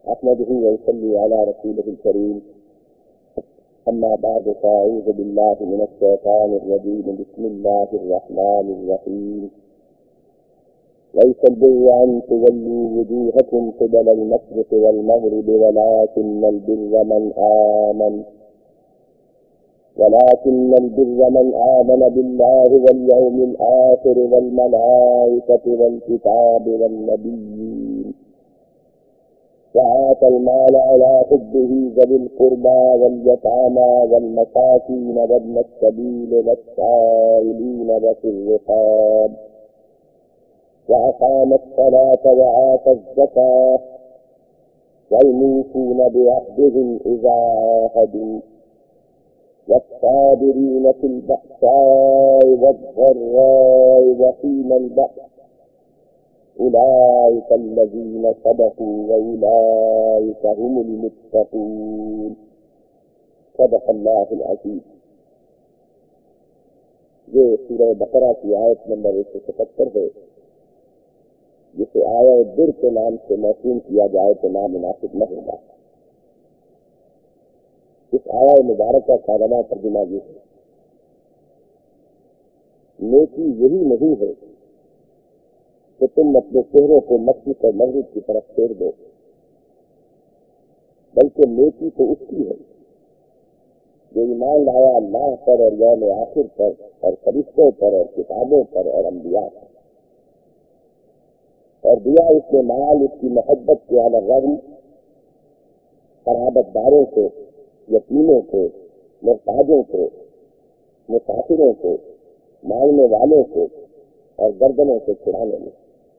أحمده وأصلي على رسوله الكريم. أما بعد فأعوذ بالله من الشيطان الرجيم. بسم الله الرحمن الرحيم. ليس البر أن تولوا وجوهكم قبل المشرق والمغرب ولكن البر من آمن بالله واليوم الآخر والملائكة والكتاب والنبيين وآتى المال على حبه ذوي القربى واليتامى والمساكين وابن السبيل والسائلين وفي الرقاب وأقام الصلاة وآتى الزكاة والموفون بعهدهم إذا عاهدوا والصابرين في البأساء والضراء وحين البأس أولئك الذين صدقوا وأولئك هم المتقون. صدق اللہ العظیم. یہ سورہ بقرہ کی آیت نمبر 177 ہے، جسے آیا بر کے نام سے موسوم کیا جائے تو نامناسب نہ ہوگا. اس آیا مبارکہ کا رواں ترجمہ یہ ہے: نیکی یہی نہیں ہے کہ تم اپنے چہروں کو مشرق اور مغرب کی طرف پھیر دو، بلکہ نیکی تو اس کی ہے جو ایمان لایا اللہ پر اور یوم آخر پر اور فرشتوں پر اور کتابوں پر اور انبیاء پر، اور دیا اس نے مال اس کی محبت کے علی الرغم قرابت داروں کو، یتیموں کو، محتاجوں کو، مسافروں کو، مانگنے والوں کو اور گردنوں سے چھڑانے میں،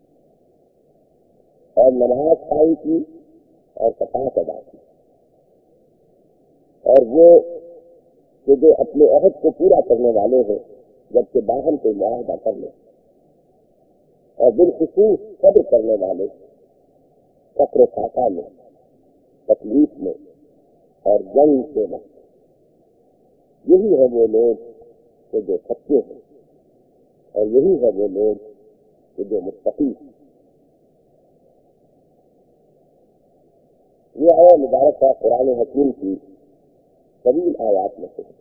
اور نماز قائم کی اور زکوٰۃ ادا کی، اور وہ کہ جو اپنے عہد کو پورا کرنے والے ہیں جبکہ باہم کو معاہدہ کر لیں، اور بالخصوص صبر کرنے والے فقر و فاقہ میں، تکلیف میں اور جنگ کے وقت. یہی ہے وہ لوگ کہ جو سچے ہیں، اور یہی ہے وہ لوگ کہ جو متقی ہیں. یہ آیا مبارکہ قرآن حکیم کی طویل آیات میں سے،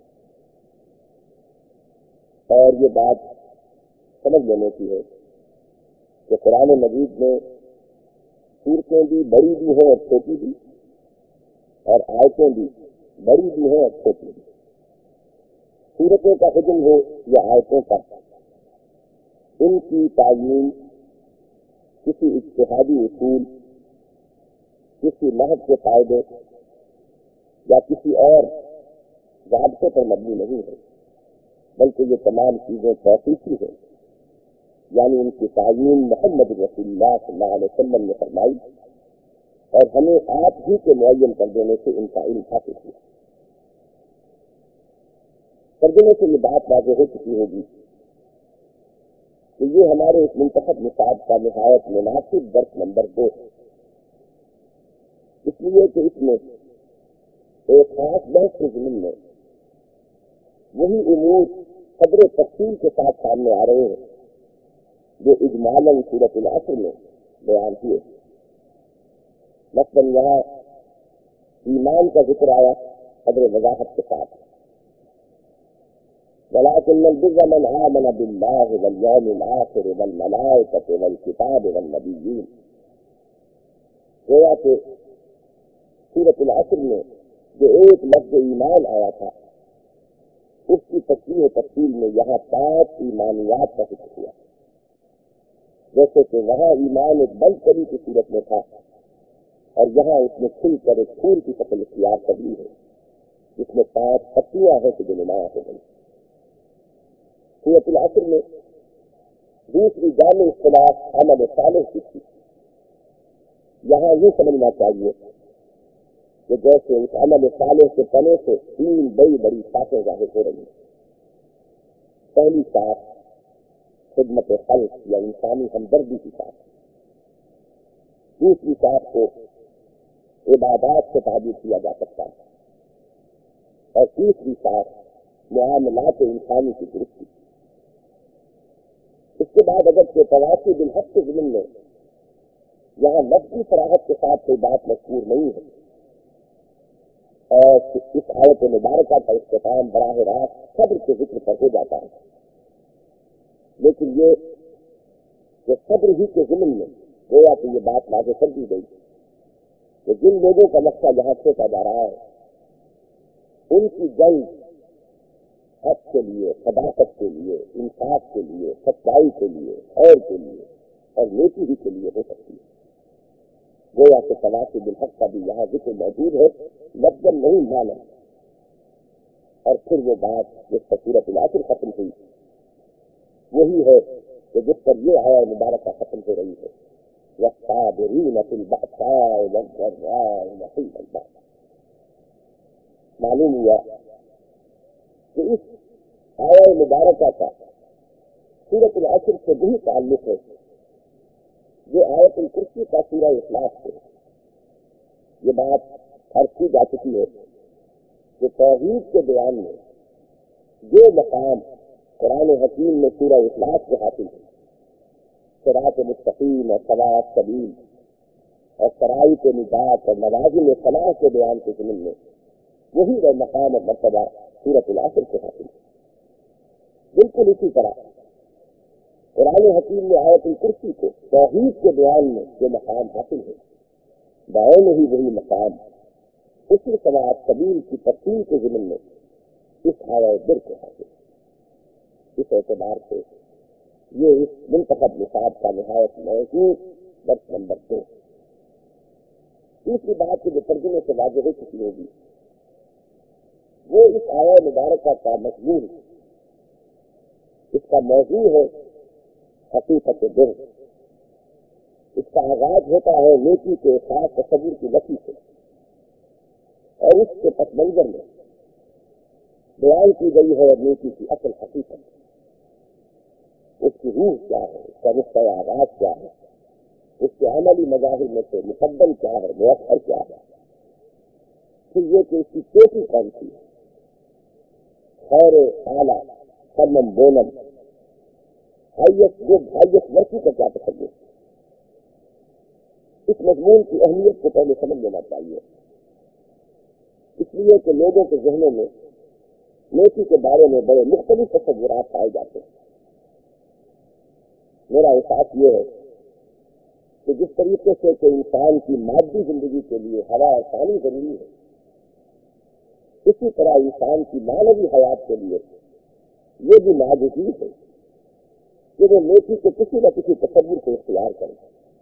اور یہ بات سمجھ لینے کی ہے کہ قرآن مجید میں صورتیں بھی بڑی بھی ہیں اور چھوٹی بھی، اور آیتیں بھی بڑی بھی ہیں اور چھوٹی بھی. صورتوں کا حکم ہو یا آیتوں کا، ان کی تعین کسی اجتہادی اصول، کسی لحظ کے فائدے یا کسی اور ضابطے پر مبنی نہیں ہے، بلکہ یہ تمام چیزیں توقیفی ہیں. یعنی ان کی تعین محمد رسول اللہ صلی اللہ علیہ وسلم نے فرمائی، اور ہمیں آپ ہی کے معین کر دینے سے ان کا علم حاصل کیا. ترجمے سے یہ بات واضح ہو چکی ہوگی کہ یہ ہمارے اس منتخب نصاب کا نہایت مناسب درس نمبر 2 ہے، اس لیے کہ اس میں ایک خاص بحث کے ضمن میں وہی امور قدر تفصیل کے ساتھ سامنے آ رہے ہیں جو اجمالاً سورۃ العصر میں بیان ہوئے. مثلاً یہاں ایمان کا ذکر آیا قدر وضاحت کے ساتھ، وَلَٰكِنَّ الْبِرَّ مَنْ آمَنَ بِاللَّهِ وَالْيَوْمِ الْآخِرِ وَالْمَلَائِكَةِ وَالْكِتَابِ وَالنَّبِيِّينَ. گویا کہ سورۃ العصر میں جو ایک لفظ ایمان آیا تھا، اس کی تصریح تفصیل میں یہاں 5 ایمانیات کا ذکر ہوا. جیسے کہ وہاں ایمان ایک بند کری کی صورت میں تھا، اور یہاں اس میں کھل کر ایک پھول کی شکل اختیار کر لی ہے جس میں 5 پتیاں ہیں کہ جو نمایاں ہو گئی. سورۃ العصر میں دوسری جامع اصطلاح عمل صالح کی تھی. یہاں یہ سمجھنا چاہیے کہ جیسے اس عمل صالح کے تنے سے 3 بڑی بڑی ساخیں ظاہر ہو رہی ہیں. پہلی ساخ خدمت خلق یا انسانی ہمدردی کی ساخ، دوسری ساخ کو عبادات سے تعبیر کیا جا سکتا ہے، اور تیسری ساخ معاملات انسانی کی درستی. اس کے بعد اگر کے تواصی بالحق کے ضمن میں یہاں لفظی صراحت کے ساتھ کوئی بات مذکور نہیں ہے، اور اس آیت مبارکہ کا اختتام براہ راست صبر کے ذکر پر ہو جاتا ہے، لیکن یہ کہ صبر ہی کے ضمن میں گویا کہ یہ بات واضح کر دی گئی کہ جن لوگوں کا نقشہ یہاں چھوٹا جا رہا ہے ان کی جنگ حق کے لیے، صداقت کے لیے، انصاف کے لیے، سچائی کے لیے، خیر کے لیے اور نیکی ہی کے لیے ہو سکتی ہے۔ گویا کہ تواصل بالحق کا بھی یہاں ذکر موجود ہے، لفظاً نہیں مانا۔ اور پھر وہ بات جس پر سورۃ العصر ختم ہوئی وہی ہے کہ جس پر یہ آیہ مبارکہ ختم ہو رہی ہے، وَالصَّابِرِينَ فِي الْبَأْسَاءِ وَالضَّرَّاءِ وَحِينَ الْبَأْسِ۔ معلوم ہوا کہ اس آیہ مبارکہ کا سورۃ العصر سے بھی تعلق ہے جو آیت الکرسی کا سورہ اخلاص سے۔ یہ بات عرض کی جا چکی ہے کہ توحید کے بیان میں جو مقام قرآن حکیم میں سورہ اخلاص کے حاصل ہے، صراط مستقیم اور صراط سبیل اور شرائط نجات اور لوازم فلاح کے بیان کے ضمن میں وہی وہ مقام اور مرتبہ سورۃ العصر کے حاصل ہے۔ بالکل اسی طرح قرآن حکیم میں آیت الکرسی کو توحید کے بیان میں جو مقام حاصل ہے، بعین ہی وہی مقام اسی صراط سبیل کی تفصیل کے ضمن میں اس آیہ در کے حاصل ہے۔ اس اعتبار سے یہ اس منتخب نصاب کا نہایت موضوع درس نمبر 2۔ تیسری بات جو ترجمے سے واضح ہو چکی ہوگی وہ اس آیہ مبارکہ کا مضمون، اس کا موضوع ہے حقیقت در۔ اس کا آغاز ہوتا ہے نیکی کے خاص تصور کی نفی سے، اور اس کے پس منظر میں بیان کی گئی ہے نیکی کی اصل حقیقت، اس کی روح کیا ہے، اس کا نقطۂ آغاز کیا ہے، اس کے عملی مظاہر میں سے مقدم کیا ہے، مؤخر کیا ہے، پھر یہ کہ اس کی چوٹی کون سی ہے، خیر اعلیٰ سرمم بولم ہائیسٹ گڈ ہائیسٹ ورسی کا کیا تصور۔ اس مضمون کی اہمیت کو پہلے سمجھ لینا چاہیے، اس لیے کہ لوگوں کے ذہنوں میں نیکی کے بارے میں بڑے مختلف تصورات پائے جاتے ہیں۔ میرا احساس یہ ہے کہ جس طریقے سے کہ انسان کی مادی زندگی کے لیے ہوا اور پانی ضروری ہے، اسی طرح انسان کی معنوی حیات کے لیے یہ بھی معجزی ہے کہ وہ نیکی کے کسی نہ کسی تصور کو اختیار کرے،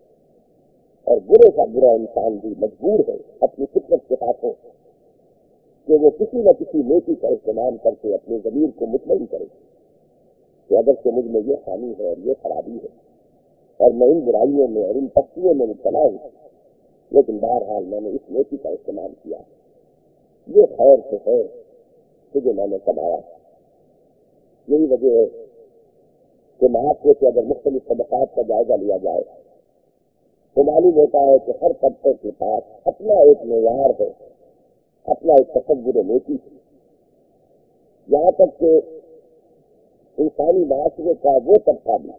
اور برے کا برا انسان بھی مجبور ہے اپنی فطرت کے ہاتھوں کہ وہ کسی نہ کسی نیکی کا استعمال کر کے اپنے ضمیر کو مطمئن کرے کہ اگر سے مجھ میں یہ خامی ہے اور یہ خرابی ہے اور میں ان برائیوں میں اور ان پستیوں میں مبتلا ہوں، لیکن بہرحال میں نے اس نیکی کا استعمال کیا، یہ خیر سے ہے تجھے میں نے کمایا۔ یہی وجہ ہے کہ معاشرے کے اگر مختلف طبقات کا جائزہ لیا جائے تو معلوم ہوتا ہے کہ ہر طبقے کے پاس اپنا ایک معیار ہے، اپنا ایک تصور نیکی ہے۔ یہاں تک کہ انسانی معاشرے کا وہ طبقہ بھی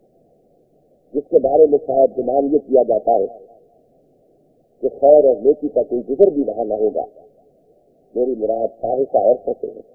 جس کے بارے میں شاید گمان یہ کیا جاتا ہے کہ خیر اور نیکی کا کوئی گزر بھی وہاں نہ ہوگا، میری مراد خواہشہ عورتوں سے ہے،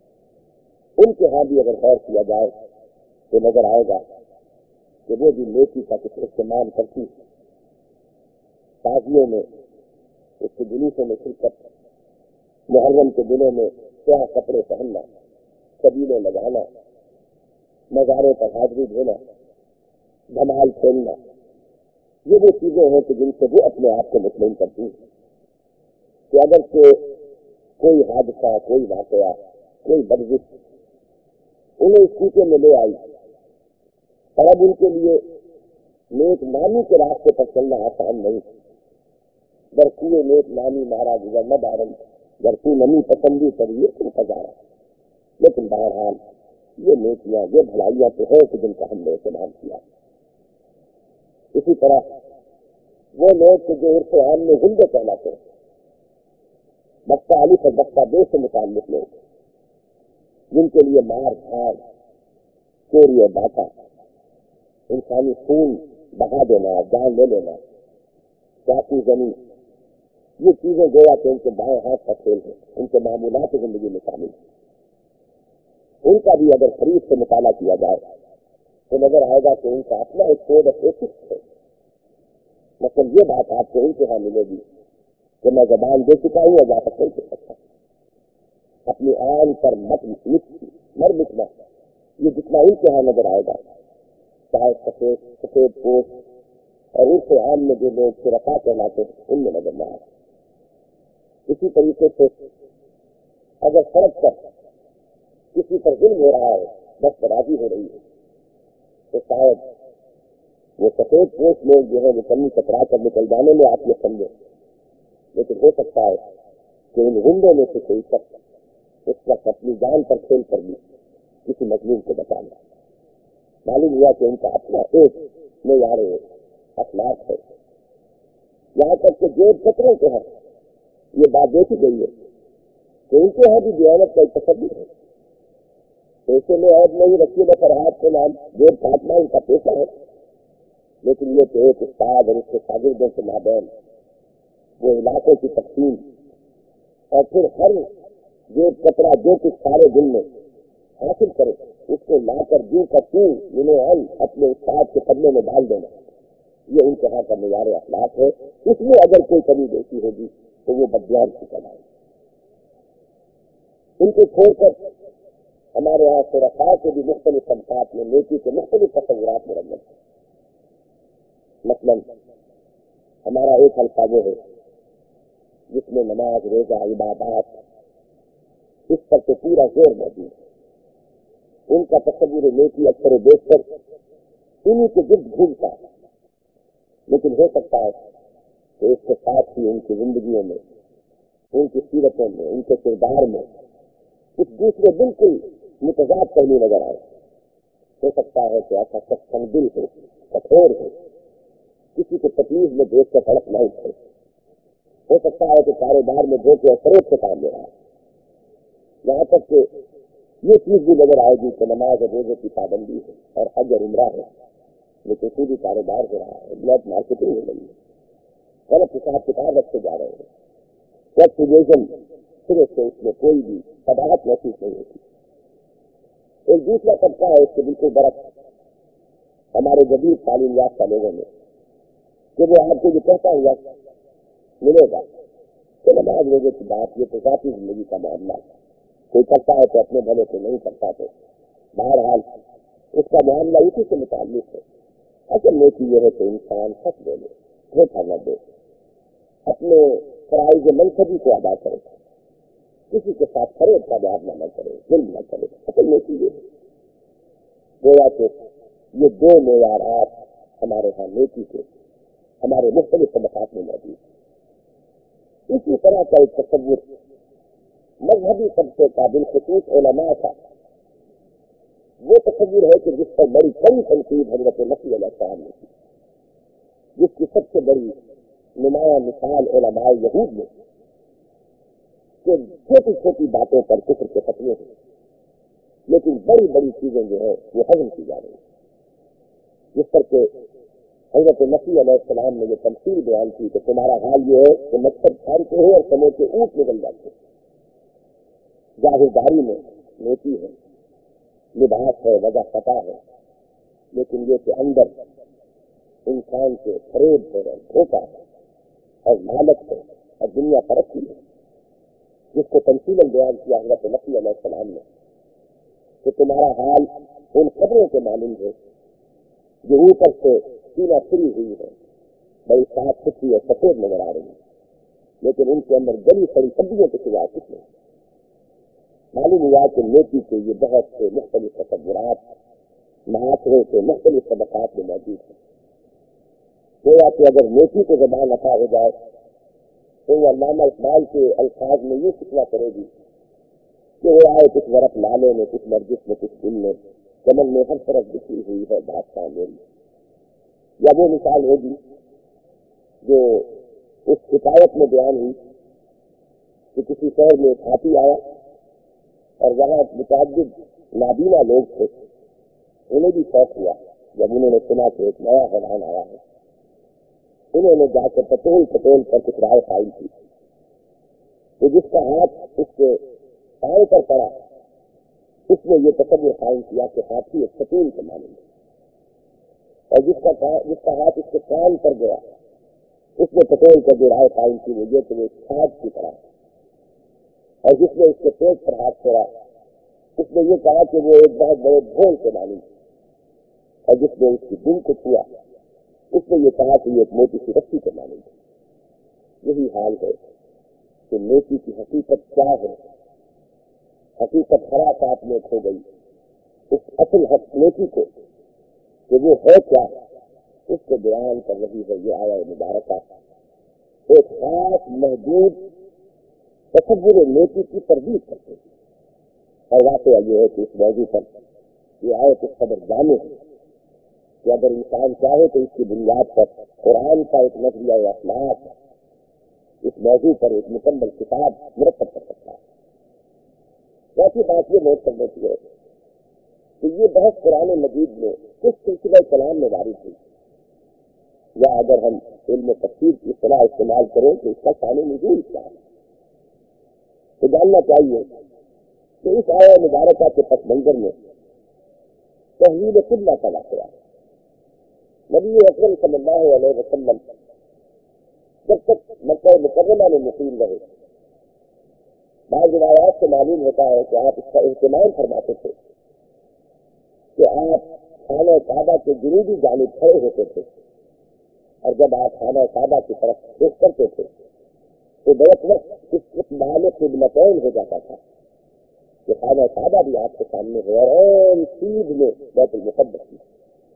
ان کے ہاں بھی اگر غور کیا جائے تو نظر آئے گا کہ وہ بھی نیکی کا کچھ استعمال کرتی ہے۔ تازیوں میں، اس کے جلوسوں میں شرکت، محرم کے دنوں میں سیاہ کپڑے پہننا، قبیلے لگانا، مزاروں پر حاضری دینا، دھمال کھیلنا، یہ وہ چیزیں ہیں کہ جن سے وہ اپنے آپ کو مطمئن کرتی ہیں کہ اگر سے کوئی حادثہ، کوئی واقعہ، کوئی بدگش انہیں اس کوچے میں لے آئی اور اب ان کے لیے نیک نامی کے راستے پر چلنا آسان نہیں، برسوئے نیک نامی مارا گزر نہ دارن برسو نمی پسندی کریے تم خزارہ، لیکن بہرحال یہ نیکیاں، یہ بھلائیاں تو ہے کہ جن کا ہم نے استعمال کیا۔ اسی طرح وہ لوگ جو عرف عام میں غنڈے کہلاتے ہیں، بختہ علی اور بختہ بے سے متعلق لوگ، جن کے لیے مار دھاڑ، چوری اور ڈاکہ، انسانی خون بہا دینا، جان لے لینا، چاقو زمین، یہ چیزیں گویا کہ ان کے بائیں ہاتھ کا کھیل ہے، ان کے معمولات زندگی میں شامل ہیں۔ ان کا بھی اگر قریب سے مطالعہ کیا جائے تو نظر آئے گا کہ ان کا اپنا ایک کوڈ آف ایتھکس ہے۔ مطلب یہ بات آپ کو ان کے ہاں ملے گی کہ میں زبان دے چکا ہوں اور واپس نہیں دے سکتا، اپنی آن پر مر مٹنا، یہ جتنا ان کے ہاں نظر آئے گا، چاہے سفید پوش اور ان سے عام میں جو لوگ شرکا کہلاتے ہیں ان میں نظر نہ آئے۔ اسی طریقے سے اگر سڑک پر کسی پر ظلم ہو رہا ہے، بس برازی ہو رہی ہے، تو شاید وہ سفید پوش لوگ جو ہے وہ کمی کترا کر نکل جانے میں آپ یہ سمجھیں، لیکن ہو سکتا ہے کہ ان غنڈوں میں سے کوئی شخص اس وقت اپنی جان پر کھیل کر بھی کسی مظلوم کو بچانا۔ معلوم ہوا کہ ان کا اپنا ایک معیار اخلاق ہے۔ یہاں تک کہ جیب کتروں کے ہیں یہ بات دیکھی گئی ہے کہ ان کے یہاں بھی دیانت کا ایک تصور ہے۔ پیسے میں عیب نہیں، رکیے فرحات کے نام جیب کاٹنا ان کا پیشہ ہے، لیکن یہ کہ ایک استاد اور اس کے شاگردوں کے مابین وہ علاقوں کی تقسیم اور پھر ہر جیب کترا جو کچھ سارے دن میں حاصل کرے اس کو لا کر جو کا کیوں جنہیں اپنے استاد کے قدموں میں ڈال دینا، یہ ان کے ہاں کا معیار اخلاق ہے۔ اس میں اگر کوئی کمی بیشی ہوگی تو وہ بدیان کی کمائی۔ ان کو چھوڑ کر ہمارے یہاں شرکاء کے بھی مختلف طبقات میں نیکی کے مختلف تصورات مرمت ہیں۔ مثلاً ہمارا ایک حلقہ وہ ہے جس میں نماز، روزہ، عبادات اس پر تو پورا زور موجود ہے۔ ان کا تصور نیکی اکثر و بیشتر انہیں کے گرد گھومتا ہے، لیکن ہو سکتا ہے کہ اس کے ساتھ ہی ان کی زندگیوں میں، ان کی سیرتوں میں، ان کے کردار میں کچھ دوسرے بالکل متضاد پہلو نظر آئے۔ ہو سکتا ہے کہ ایسا شخص تنگدل ہو، کٹھور ہو، کسی کو تکلیف میں دیکھ کر سڑک نہ اٹھے۔ ہو سکتا ہے کہ کاروبار میں دھوکے اور فریب سے کام لے رہا ہے۔ یہاں تک کہ یہ چیز بھی نظر آئے گی کہ نماز اور روزے کی پابندی ہے اور حج اور عمرہ ہے، لیکن سیدھی کاروبار ہو رہا ہے، بلیک مارکیٹنگ ہو رہی ہے، غلط حساب کتاب رکھتے جا رہے ہیں، ریپوٹیشن صرف سے اس میں کوئی بھی قباحت محسوس نہیں ہوتی۔ ایک دوسرا طبقہ ہے اس کے بالکل برعکس ہمارے جدید تعلیم یافتہ لوگوں میں کہ وہ آپ کو جو کہتا ہوا ملے گا کہ نماز روزے کی بات یہ تو ذاتی زندگی کا معاملہ ہے، کوئی کرتا ہے تو اپنے بھلے سے نہیں کرتا تو بہرحال اس کا معاملہ اسی سے متعلق ہے۔ اصل نیکی یہ ہے کہ انسان سچ بولے، دھوکہ نہ دے، اپنے فرائض منصبی کو ادا کرے، کسی کے ساتھ فریب کا معاملہ نہ کرے، ظلم نہ کرے۔ اصل نیکی یہ ہے گویا کہ یہ دو معیارات ہمارے ہاں نیکی کے ہمارے مختلف طبقات میں موجود ہیں۔ اسی طرح کا ایک تصور مذہبی طبقے کا بالخصوص علماء کا وہ تصور ہے کہ جس پر بڑی کئی تنقید حضرت مسیح علیہ السلام نے کی، جس کی سب سے بڑی نمایاں مثال علماء یہود میں کہ چھوٹی چھوٹی باتوں پر کفر کے فتوے ہیں، لیکن بڑی بڑی چیزیں جو ہے وہ ہضم کی جا رہی ہیں، جس پر کہ حضرت مسیح علیہ السلام نے یہ تمثیل بیان کی کہ تمہارا حال یہ ہے کہ مقصد پھانتے ہو اور سمے کے اونٹ نکل جاتے ہیں۔ ظاہرداری میں نیکی ہے، لباس ہے، وجہ پتہ ہے، لیکن یہ کہ اندر انسان کے فریب ہے اور دھوکہ ہے اور لالچ ہے اور دنیا پرستی ہے، جس کو تمثیلاً بیان کیا حضرت مسیح علیہ السلام نے کہ تمہارا حال ان قبروں کے مانند ہے جو اوپر سے سینہ پھری ہوئی ہے، بڑی صاف ستھری اور سفید نظر آ رہی ہے، لیکن ان کے اندر گلی سڑی ہڈیوں کے سوا کچھ نہیں۔ معلوم ہوا کہ نیکی کے یہ بہت سے مختلف تصورات معاشرے کے مختلف طبقات میں موجود ہیں۔ گویا کہ اگر نیکی کو زبان عطا ہو جائے تو وہ علامہ اقبال کے الفاظ میں یہ شکوہ کرے گی کہ وہ آئے کچھ ورق لالے میں، کچھ نرگس میں، کچھ دل میں، چمن میں ہر طرف بکھی ہوئی ہے بادشاہ میری۔ یا وہ مثال ہوگی جو اس حکایت میں بیان ہوئی کہ کسی شہر میں ایک ہاتھی آیا اور وہاں متعدد نابینا لوگ تھے، انہیں بھی شوق ہوا جب انہوں نے سنا کہ ایک نیا حیوان آیا ہے، انہوں نے جا کر پٹول پر کچھ رائے قائم کی کہ جس کا ہاتھ اس کے پاؤں پر پڑا اس نے یہ تصور قائم کیا کہ ہاتھی ایک ستون کے مانیں گے، اور جس کا ہاتھ اس کے کان پر گیا اس نے پٹول پر جو رائے قائم کی وہ یہ کہ وہ کھاد کی طرح، اور جس نے اس کے پیٹ پر ہاتھ پھیرا اس نے یہ کہا کہ وہ ایک بہت بڑے ڈھول کے مانیں گے، اور جس نے اس کی دل کو چھوا اس نے یہ کہا کہ یہ ایک موٹی سی رسی کے مانیں گے۔ یہی حال ہے کہ نیکی کی حقیقت کیا ہے، حقیقت خرافات میں کھو گئی، اس اصل نیکی کو کہ وہ ہے کیا اس کو بیان کر رہی ہے یہ آیت مبارکہ۔ ایک خاص محدود تصور نیکی کی تردید کرتے ہیں، اور واقعہ یہ ہے کہ اس موضوع پر یہ آیت اس قدر جامع ہے کہ اگر انسان چاہے تو اس کی بنیاد پر قرآن کا ایک نظریہ اخلاق اس موضوع پر ایک مکمل کتاب مرتب کر سکتا ہے۔ ایسی بات یہ نوٹ کرنے کی ہے کہ یہ بحث قرآن مجید میں کس سلسلہ کلام میں وارد ہوئی، یا اگر ہم علم تفسیر کی اصطلاح استعمال کریں تو اس کا شان نزول کیا ہے، تو جاننا چاہیے کہ اس آیت مبارکہ کے پس منظر میں تحویل قبلہ کا واقعہ ہے۔ نبی اکرم صلی اللہ علیہ وسلم جب تک مکہ مکرمہ میں مقیم رہے، بعض روایات سے معلوم ہوتا ہے کہ آپ اس کا اہتمام فرماتے تھے کہ آپ خانہ کعبہ کے جنوبی جانب کھڑے ہوتے تھے، اور جب آپ خانہ کعبہ کی طرف رخ کرتے تھے تو بیک وقت استقبال قبلتین ہو جاتا تھا کہ خانہ کعبہ بھی آپ کے سامنے ہے اور سیدھ میں بیت المقدس میں،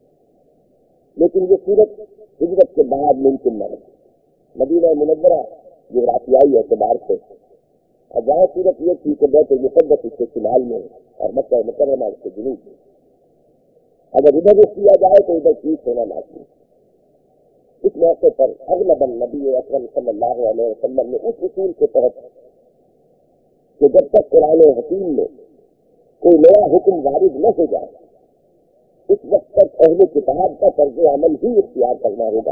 لیکن یہ صورت ہجرت کے بعد ممکن نہ ہے۔ مدینہ منورہ جغرافیائی اعتبار سے اور جہاں صورت یہ تھی کہ بیت المقدس اس کے شمال میں اور مکہ مکرمہ اس کے جنوب میں، اگر ادھر رخ کیا جائے تو ادھر چیز ہونا لازمی۔ اس موقع پر اغلب نبی اکرم صلی اللہ علیہ وسلم نے اس اصول کے تحت کہ جب تک قرآن حکیم میں کوئی نیا حکم وارد نہ ہو جائے اس وقت تک اہل کتاب کا طرز عمل ہی اختیار کرنا ہوگا،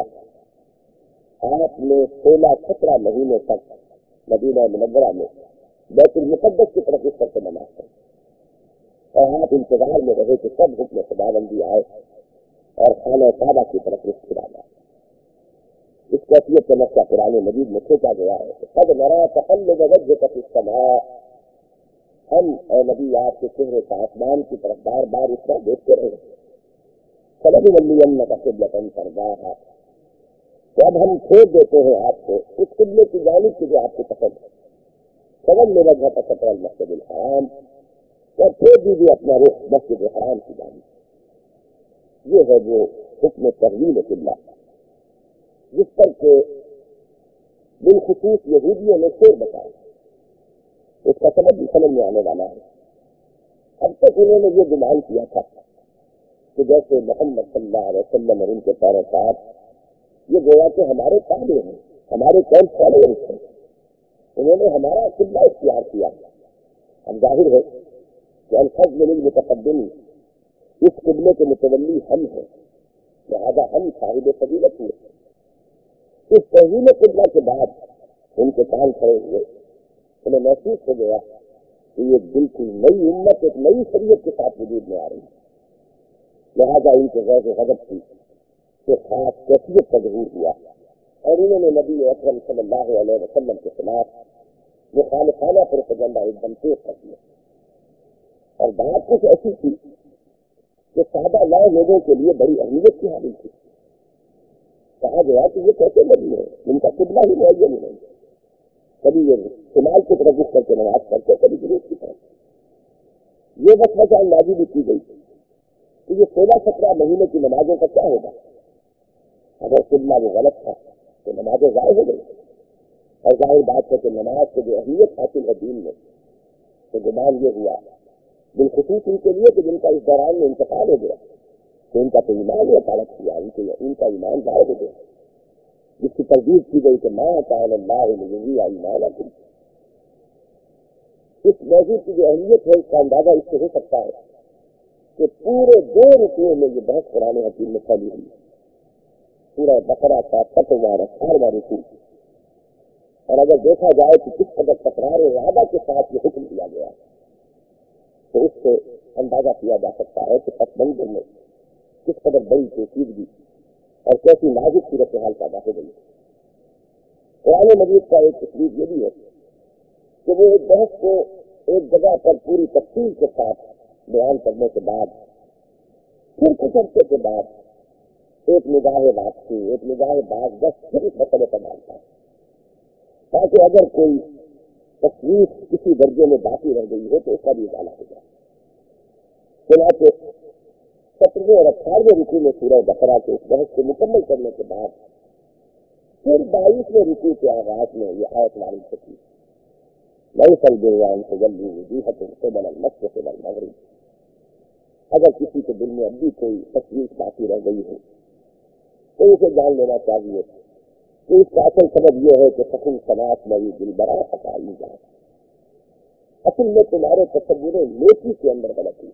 آپ نے 16-17 مہینے تک مدینہ منورہ میں بیت المقدس کی طرف اس سے نماز پڑھی، اور آپ انتظار میں رہے کہ سب حکم خداوندی آئے اور خانہ کعبہ کی طرف رخ پھیرا جائے۔ اس کیفیت کا نقشہ قرآن مجید میں کھینچا گیا ہے کہ قد نرى تقلب وجهك في السماء، ہم اے نبی آپ کے چہرے کا آسمان کی طرف بار بار اس طرح دیکھتے رہے، فلنولینک قبلۃ ترضاها، تو اب ہم پھیر دیتے ہیں آپ کو اس قبلے کی جانب کی جو آپ کو پسند ہے، فول وجهك شطر المسجد الحرام، اور پھیر دیجیے اپنا رخ مسجد حرام کی جانب۔ یہ ہے جو حکم تحویل قبلہ جس پر کہ بالخصوص یہودیوں نے شور بتایا، اس کا سبب بھی سمجھ میں آنے والا ہے۔ اب تک انہوں نے یہ گمان کیا تھا کہ جیسے محمد صلی اللہ علیہ وسلم اور ان کے پیروکار یہ گویا کہ ہمارے تابع ہیں، ہمارے قوم فالوورز ہیں، انہوں نے ہمارا قبلہ اختیار کیا۔ اب ظاہر ہے کہ الفضل للمتقدم، اس قبلے کے متولی ہم ہیں، لہذا ہم صاحب فضیلت ہوئے۔ اس تحویل قبلہ کے بعد ان کے کان کھڑے ہوئے، انہیں محسوس ہو گیا کہ یہ بالکل نئی امت ایک نئی شریعت کے ساتھ وجود میں آ رہی ہے، لہذا ان کے غیر غضب کی ایک خاص کیفیت کا ظہور ہوا، اور انہوں نے نبی اکرم صلی اللہ علیہ وسلم کے خلاف مخالفانہ پروپیگنڈا ایک دم پیش کر دیا، اور بات کچھ ایسی تھی کہ سادہ لاؤ لوگوں کے لیے بڑی اہمیت کی حامل تھی۔ کہا گیا کہ یہ کیسے نبی ہے، ان کا قبلہ ہی معین نہیں، کبھی یہ شمال کی طرف رخ کر کے نماز پڑھتے، کبھی جنوب کی طرف۔ یہ وسوسہ اندازی بھی کی گئی کہ یہ 16-17 مہینے کی نمازوں کا کیا ہوگا، اگر قبلہ وہ غلط تھا تو نمازیں ضائع ہو گئی، اور ظاہر بات ہے کہ نماز سے جو اہمیت حاصل ہے دین میں، تو گمان یہ ہوا بالخصوص ان کے لیے کہ جن کا اس دوران میں انتقال ہو گیا تو ان کا تو ایمان یہ طلب کیا، ان کا ایمان ضائع ہو گیا، جس کی تردید کی گئی کہ ما کان اللہ لیضیع ایمانکم۔ اس موضوع کی جو اہمیت ہے اس کا اندازہ اس سے ہو سکتا ہے کہ پورے 2 رکوع میں یہ بحث قرآن حکیم میں پھیلی ہوئی، سورہ بقرہ کا 17واں 18واں رکوع، اور اگر دیکھا جائے کہ کس قدر تکرار ارادہ کے ساتھ یہ حکم دیا گیا تو اس سے اندازہ کیا جا سکتا ہے کہ پس منظر میں کس قدر بڑی پیچیدگی اور کیسی نازک صورت حال پیدا ہو گئی۔ قرآن مجید کا ایک تقریب یہ بھی ہے کہ وہ ایک بحث کو ایک جگہ پر پوری تفصیل کے ساتھ بیان کرنے کے بعد پھر کچھ عرصے کے بعد ایک نگاہ واپسی، ایک نگاہ باز بس پھر اس مسئلے پر ڈالتا ہے، تاکہ اگر کوئی تشویش کسی درجے میں باقی رہ گئی ہے تو اس کا بھی ازالہ ہو جائے۔ چنانچہ 17ویں اور 18ویں رکوع میں سورہ بقرہ کے اس بحث کو مکمل کرنے کے بعد پھر 22ویں رکوع کے آغاز میں یہ آیت نازل ہوئی، لَيْسَ الْبِرَّ أَن تُوَلُّوا وُجُوهَكُمْ قِبَلَ الْمَشْرِقِ وَالْمَغْرِبِ۔ اگر کسی کے دل میں اب بھی کوئی تشویش باقی رہ گئی ہے تو اسے جان لینا چاہیے کہ اس کا اصل سبب یہ ہے کہ سخن صنعت میری دل برا پکائی جائے۔ اصل میں تمہارے تصور نیکی کے اندر غلطی،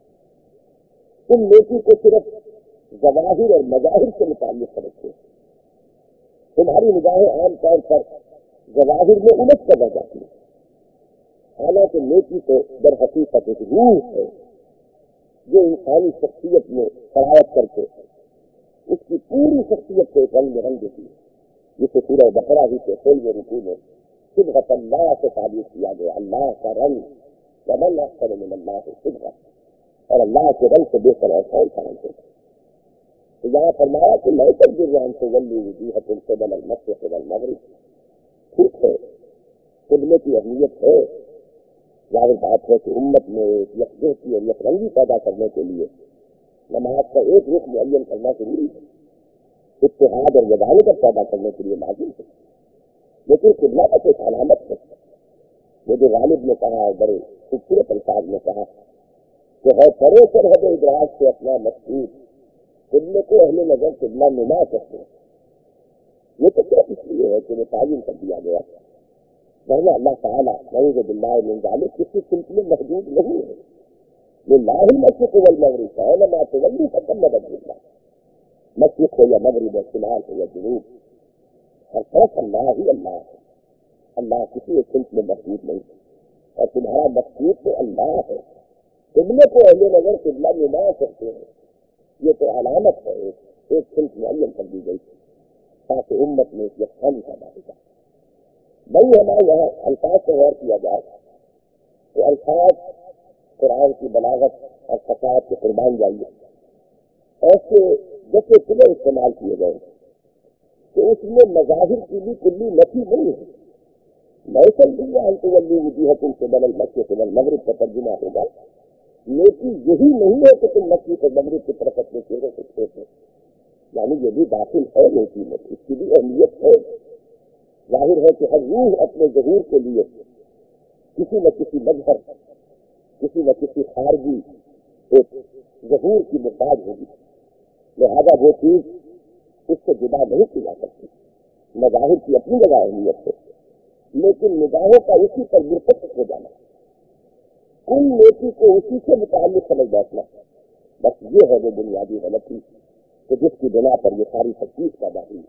تم نیکی کو صرف ظواہر اور مظاہر سے متعلق سمجھتے ہو، تمہاری نگاہیں عام طور پر ظواہر میں الٹ کر رہ جاتی ہیں، حالانکہ نیکی تو در حقیقت ایک روح ہے جو انسانی شخصیت میں شرائط کر کے اس کی پوری شخصیت کو ایک رنگ میں رنگ دیتی ہے، جسے سورہ بقرہ ہی کے 16ویں رکوع میں صبغۃ اللہ سے تعبیر کیا گیا، اللہ کا رنگ، ومن احسن من اللہ صبغۃ، اور اللہ کے رنگ سے بہتر اور کون سا رنگ ہے۔ تو یہاں فرمایا کہ لَيْسَ الْبِرَّ أَن تُوَلُّوا وُجُوهَكُمْ قِبَلَ الْمَشْرِقِ وَالْمَغْرِبِ۔ ٹھیک ہے، قبلے کی اہمیت ہے، ظاہر بات ہے کہ امت میں یکجہتی اور یکرنگی پیدا کرنے کے لیے نماز کا ایک رخ معین کرنا ضروری ہے، اتحاد اور وحدت پیدا کرنے کے لیے لازم ہے، لیکن قبلہ کا ایک علامت ہے۔ مجھے غالب نے کہا ہے بڑے خوبصورت الفاظ میں کہا کہ ہے پرے سرحد ادراک سے اپنا مقصود، قبلے کو اہل نظر قبلہ نما کرتے ہیں۔ یہ تو صرف اس لیے ہے کہ وہ تعین کر دیا گیا، ورنہ اللہ تعالیٰ نعوذ باللہ من ذالک کسی سلسلے میں محدود نہیں ہے۔ للہ المشرق والمغرب فأينما تولوا فثم وجه اللہ، مشرق ہو یا مغرب ہو، شمال ہو یا جنوب، ہر طرف اللہ ہی اللہ ہے، اللہ کسی ایک سلسلے میں محدود نہیں، اور تمہارا مقصود تو اللہ ہے۔ قبلے کو اہل نظر قبلہ نما کرتے ہیں، یہ تو علامت ہے، ایک سلسلہ معین کر دی گئی تاکہ امت میں ایک یکسانی پیدا ہو جائے۔ بھائی ہمارے یہاں الفاظ سے غور کیا جائے تو الفاظ قرآن کی بلاغت اور فصاحت کے قربان جائیے، ایسے جیسے تمہیں استعمال کیے گئے کہ اس میں مظاہر کی بھی کلی نفی نہیں ہے۔ لَيْسَ الْبِرَّ أَن تُوَلُّوا وُجُوهَكُمْ قِبَلَ الْمَشْرِقِ وَالْمَغْرِبِ کا ترجمہ ہوگا نیکی یہی نہیں ہے کہ تم مشرق اور مغرب کی طرف اپنے چہرے کو پھیرو، یعنی یہ بھی داخل ہے نیکی میں، اس کی بھی اہمیت ہے۔ ظاہر ہے کہ ہر روح اپنے ظہور کے لیے کسی نہ کسی مظہر، کسی نہ کسی خارجی ایک ظہور کی محتاج ہوگی، لہذا وہ چیز اس سے جدا نہیں کی جا سکتی۔ مظاہر کی اپنی جگہ اہمیت ہے، لیکن نگاہوں کا اسی پر مرتکز ہو جانا، کل نیکی کو اسی سے متعلق سمجھ بیٹھنا، بس یہ ہے وہ بنیادی غلطی کہ جس کی بنا پر یہ ساری تشویش پیدا ہوئی۔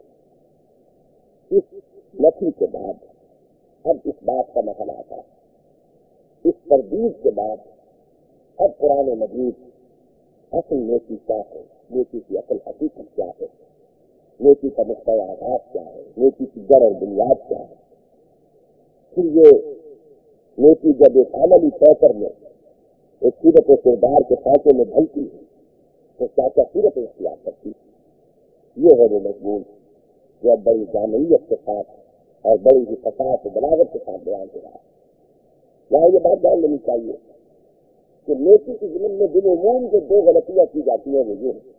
اس نفی کے بعد اب اس بات کا مسئلہ آتا ہے، اس تردید کے بعد اب قرآن مجید اصل نیکی کیا ہے، نیکی کی اصل حقیقت کیا ہے، نیکی کا نقطۂ آغاز کیا ہے، نیکی کی جڑ اور بنیاد کیا ہے۔ پھر یہ نیکی جب ایک عملی پیکر میں ایک صورت و کردار کے سانچے میں ڈھلتی ہے تو کیا کیا صورت اختیار کرتی ہے، یہ ہے وہ مضمون جو اب بڑی جامعیت کے ساتھ اور بڑی ہی فصاحت و بلاغت کے ساتھ بیان ہو رہا ہے۔ یہاں یہ بات جان لینی چاہیے کہ نیکی کی ضمن میں بالعموم جو دو غلطیاں کی جاتی ہیں وہ یہ ہے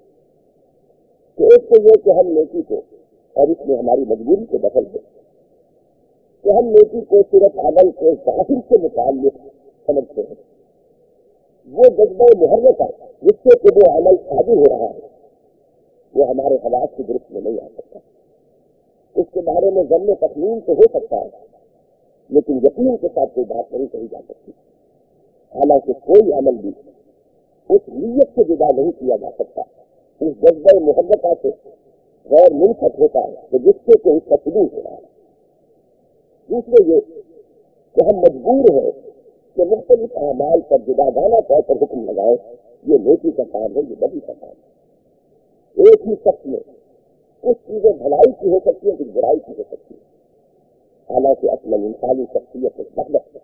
کہ ایک تو یہ کہ ہم نیکی کو، اور اس میں ہماری مجبوری کو دخل دیں کہ ہم نیکی کو صرف عمل کے ظاہر سے متعلق سمجھتے ہیں، وہ جذبہ محرک ہے جس سے کہ وہ عمل صادر ہو رہا ہے وہ ہمارے حالات کی درست میں نہیں آ سکتا۔ اس کے بارے میں ظن و تخمین تو ہو سکتا ہے لیکن یقین کے ساتھ کوئی بات نہیں کہی جا سکتی، حالانکہ کوئی عمل بھی اس نیت سے جدا نہیں کیا جا سکتا، اس جذبہ محبت سے غیر منفک ہوتا ہے کہ جس سے کوئی تقدیر ہو رہا ہے. دوسرے یہ کہ ہم مجبور ہیں کہ مختلف اعمال پر جداگانہ طور پر حکم لگائے. یہ نیکی کا کام ہے، یہ بدی کا کام ہے. ایک ہی شخص میں کچھ چیزیں بھلائی کی ہو سکتی ہیں، کچھ برائی کی ہو سکتی ہیں. حالانکہ اصل انسانی شخصیت ایک مخلوق ہے،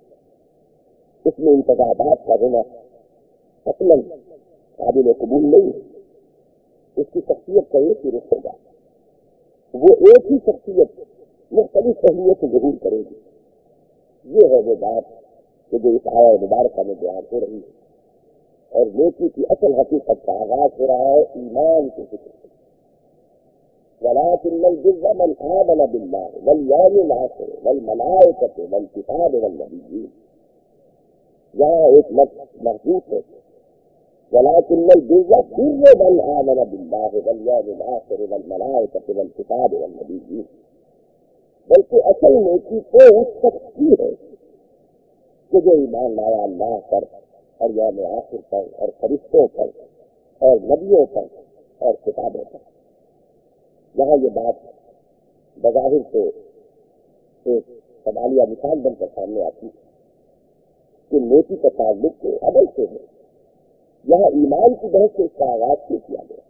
اس میں انتخابات کا ہونا اصل قابل قبول نہیں ہے. اس کی شخصیت کا ایک ہی رخ ہوگا. وہ ایک ہی شخصیت مختلف اہمیت سے ظہور کرے گی. یہ ہے وہ بات کہ جو اس آیت مبارکہ میں بیان ہو رہی ہے. اور نیکی کی اصل حقیقت کا آغاز ہو رہا ہے ایمان کے ذکر سے. وَلَٰكِنَّ الْبِرَّ مَنْ آمَنَ بِاللَّهِ وَالْيَوْمِ الْآخِرِ وَالْمَلَائِكَةِ وَالْكِتَابِ وَالنَّبِيِّينَ. یہاں ایک لفظ محذوف ہے، وَلَٰكِنَّ الْبِرَّ بِرُّ مَنْ آمَنَ بِاللَّهِ وَالْيَوْمِ الْآخِرِ وَالْمَلَائِكَةِ وَالْكِتَابِ وَالنَّبِيِّينَ. بلکہ اصل نیکی تو اس شخص کی ہے کہ جو ایمان لایا اللہ پر اور یوم آخر پر اور فرشتوں پر اور نبیوں پر اور کتابوں پر. یہاں یہ بات بظاہر سے ایک سوالیہ مثال بن کر سامنے آتی ہے کہ نیکی کا تعلق کے عمل سے ہے. یہاں ایمان کی بحث سے اس کا آغاز کیا گیا.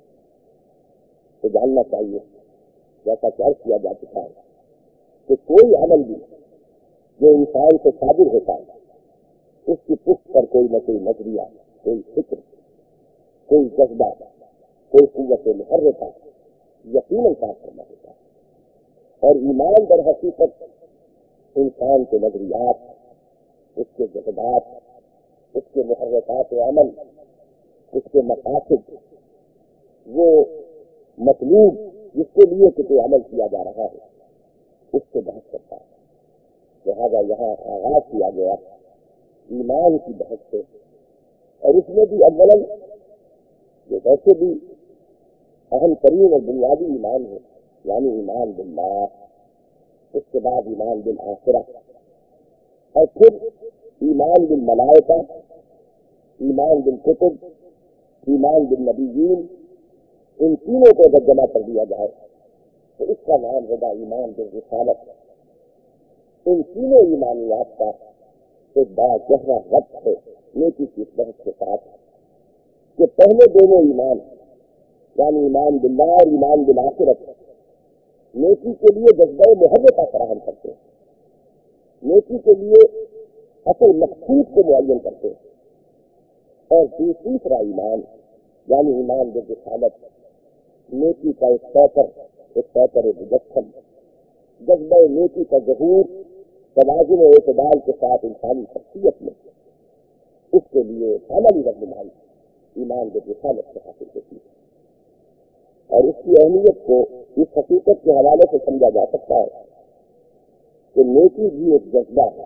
تو جاننا چاہیے جیسا کہ عرض کیا جا چکا ہے کہ کوئی عمل بھی جو انسان سے صادر ہوتا ہے اس کی پشت پر کوئی نہ کوئی نظریہ، کوئی فکر، کوئی جذبہ، کوئی قوت محرکہ یقیناً کام کرنا ہوتا ہے. اور ایمان در حقیقت انسان کے نظریات، اس کے جذبات، اس کے محرکات عمل، اس کے مقاصد، وہ مطلوب جس کے لیے کہ کوئی عمل کیا جا رہا ہے اس سے بحث کرتا ہے. لہٰذا یہاں آغاز کیا گیا ایمان کی بحث سے. اور اس میں بھی اولاً جو ویسے بھی اہم ترین اور بنیادی ایمان ہے یعنی ایمان باللہ، اس کے بعد ایمان بالآخرہ، اور پھر ایمان بالملائکہ، ایمان بالکتب، ایمان بالنبیین. ان تینوں کو اگر جمع کر دیا جائے تو اس کا نام ہوگا ایمان بالرسالت. ان تینوں ایمانیات کا ایک بڑا گہرا ربط ہے نیکی کی اس بحث کے ساتھ کہ پہلے دونوں ایمان یعنی ایمان باللہ اور ایمان بالآخرت نیکی کے لیے جذبہ محرکہ فراہم کرتے ہیں، نیکی کے لیے اصل مقصود کو معین کرتے ہیں. اور تیسرا ایمان یعنی ایمان بالرسالت نیکی کا ایک پیکر مجسم، جذبہ نیکی کا ظہور توازن و اعتدال کے ساتھ انسانی شخصیت میں، اس کے لیے عملی رہنمائی ایمان بالرسالت سے حاصل ہوتی ہے. اور اس کی اہمیت کو اس حقیقت کے حوالے سے سمجھا جا سکتا ہے کہ نیکی بھی ایک جذبہ ہے،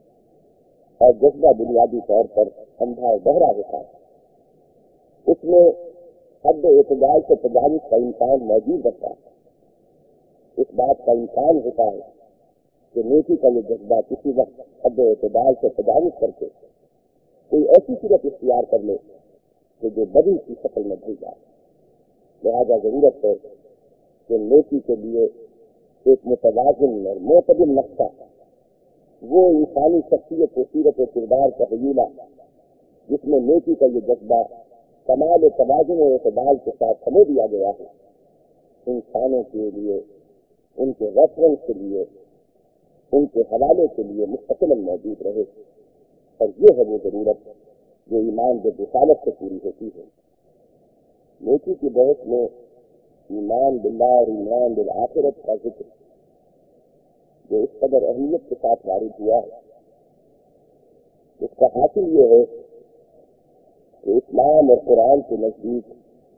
اور جذبہ بنیادی طور پر اندھا اور بہرا ہوتا ہے. اس میں حد اعتدال سے تجاوز کا امکان موجود رہتا ہے. اس بات کا امکان ہوتا ہے کہ نیکی کا یہ جذبہ کسی وقت حد اعتدال سے تجاوز کر کے کوئی ایسی صورت اختیار کر لے کہ جو بدی کی شکل میں ڈھل جائے. لہٰذا ضرورت ہے کہ نیکی کے لیے ایک متوازن اور معتدل نقشہ، وہ انسانی شخصیت و سیرت و کردار کا حیولہ جس میں نیکی کا یہ جذبہ کمال توازن و اعتدال کے ساتھ سمجھ دیا گیا ہے، انسانوں کے لیے، ان کے ریفرنس کے لیے، ان کے حوالے کے لیے مستقل موجود رہے. اور یہ ہے وہ ضرورت جو ایمان بالرسالت سے پوری ہوتی ہے. نیکی کی بحث میں ایمان باللہ اور ایمان بالآخرت کا ذکر جو اس قدر اہمیت کے ساتھ وارد ہوا ہے، اس کا حاصل یہ ہے کہ اسلام اور قرآن کے نزدیک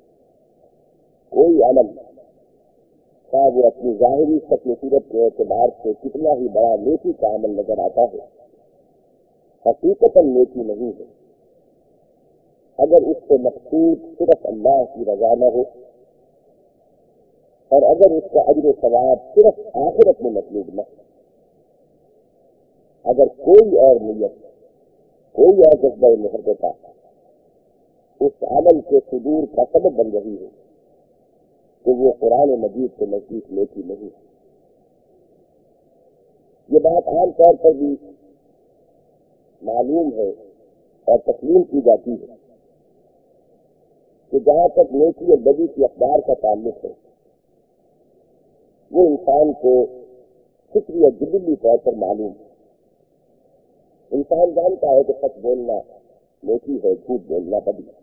کوئی عمل خواہ وہ اپنی ظاہری شکل صورت کے اعتبار سے کتنا ہی بڑا نیکی کا عمل نظر آتا ہے، حقیقتاً نیکی نہیں ہے اگر اس سے مقصود صرف اللہ کی رضا نہ ہو، اور اگر اس کا اجر و ثواب صرف آخرت میں مطلوب نہ ہو. اگر کوئی اور نیت، کوئی اور جذبہ محرکہ اس عمل کے صدور کا سبب بن رہی ہے کہ وہ قرآن مجید کے نزدیک نیکی نہیں ہے۔ یہ بات عام طور پر بھی معلوم ہے اور تسلیم کی جاتی ہے کہ جہاں تک نیکی اور بدی کی اقدار کا تعلق ہے وہ انسان کو فطری اور جبلی طور پر معلوم ہے۔ انسان جانتا ہے کہ سچ بولنا نیکی ہے، جھوٹ بولنا بدی ہے۔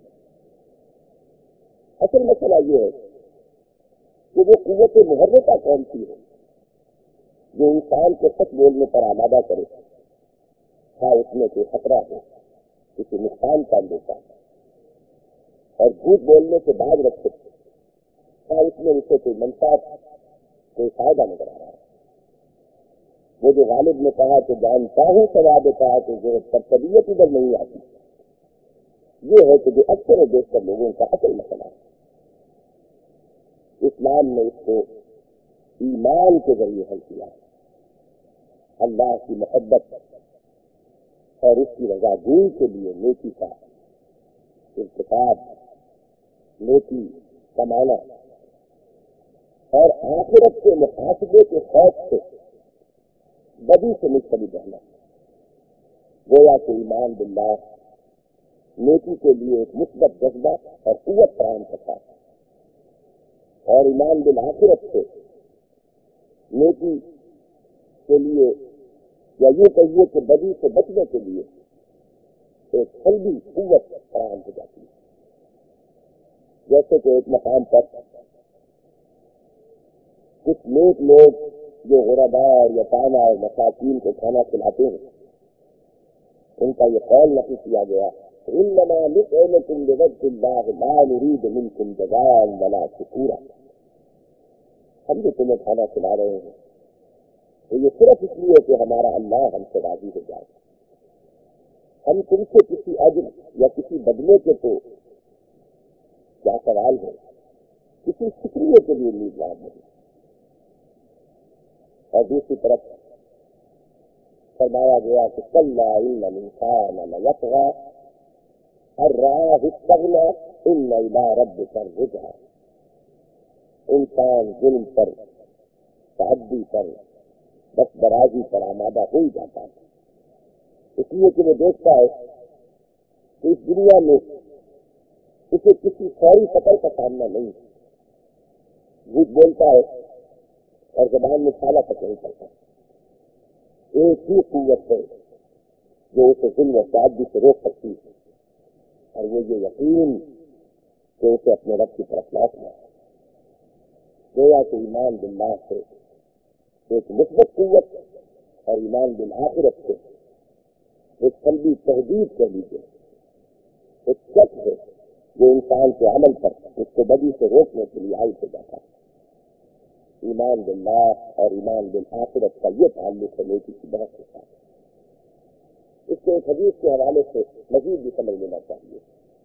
اصل مسئلہ یہ ہے کہ وہ قوت محرکہ کون سی ہے جو انسان کو سچ بولنے پر آمادہ کرے، ہاں اس میں کوئی خطرہ ہے، کسی نقصان کا اندیشہ ہے، اور جھوٹ بولنے سے باز رکھے، ہاں اس میں اسے کوئی منفعت، کوئی فائدہ نظر آ رہا ہے۔ وہ جو غالب نے کہا کہ جانتا ہوں ثواب کہا کہ ضرورت پر طبیعت ادھر نہیں آتی، یہ ہے کہ جو اکثر و بیشتر لوگوں کا اصل مسئلہ ہے۔ اسلام نے اس کو ایمان کے ذریعے حل کیا ہے۔ اللہ کی محبت اور اس کی رضاگوئی کے لیے نیکی کا ارتکاب، نیکی کمانا اور آخرت کے محاسبے کے خوف سے بدی سے مجتنب رہنا، گویا کہ ایمان باللہ نیکی کے لیے ایک مثبت جذبہ اور قوت فراہم کرتا ہے، اور ایمان بالآخرت سے نیکی کے لیے یا یوں کہیے کہ بدی سے بچنے کے لیے ایک قلبی قوت فراہم ہو جاتی ہے۔ جیسے کہ ایک مقام پر کچھ نیک لوگ جو غرباء اور یتامى اور مساکین کو کھانا کھلاتے ہیں، ان کا یہ قول نقل کیا گیا، انما نطعمكم لوجه الله لا نريد منكم جزاء ولا شكورا۔ ہم جو تمہیں کھانا کھلا رہے ہیں تو یہ صرف اس لیے کہ ہمارا اللہ ہم سے راضی ہو جائے، ہم تم سے کسی اجر یا کسی بدلے کے تو کیا سوال ہے، کسی شکریہ کے لیے امیدوار نہیں۔ اور دوسری طرف فرمایا گیا کہ کلا ان الانسان لیطغی ان رآہ استغنی ان الی ربک الرجعی۔ انسان ظلم پر، تعدی پر، بس برازی پر آمادہ ہو ہی جاتا ہے، اس لیے کہ وہ دیکھتا ہے کہ اس دنیا میں اسے کسی فوری فقر کا سامنا نہیں ہے، جھوٹ بولتا ہے اور زبان میں چھالا تک نہیں کرتا۔ ایک ہی قوت ہے جو اسے ظلم و تعدی سے روک سکتی ہے، اور وہ یہ یقین کہ اسے اپنے رب کی طرف لوٹنا ہے۔ گویا کہ ایمان باللہ سے ایک مثبت قوت اور ایمان بالآخرت سے ایک قلبی تحدید کہہ لیجیے، ایک شک ہے جو انسان کے عمل پر اس کو بدی سے روکنے کے لیے عائد ہو جاتا ہے۔ ایمان باللہ اور ایمان بالآخرت کا یہ تعلق ہے نیکی کی بہت کے ساتھ۔ اس کے ایک حدیث کے حوالے سے مزید بھی سمجھ لینا چاہیے۔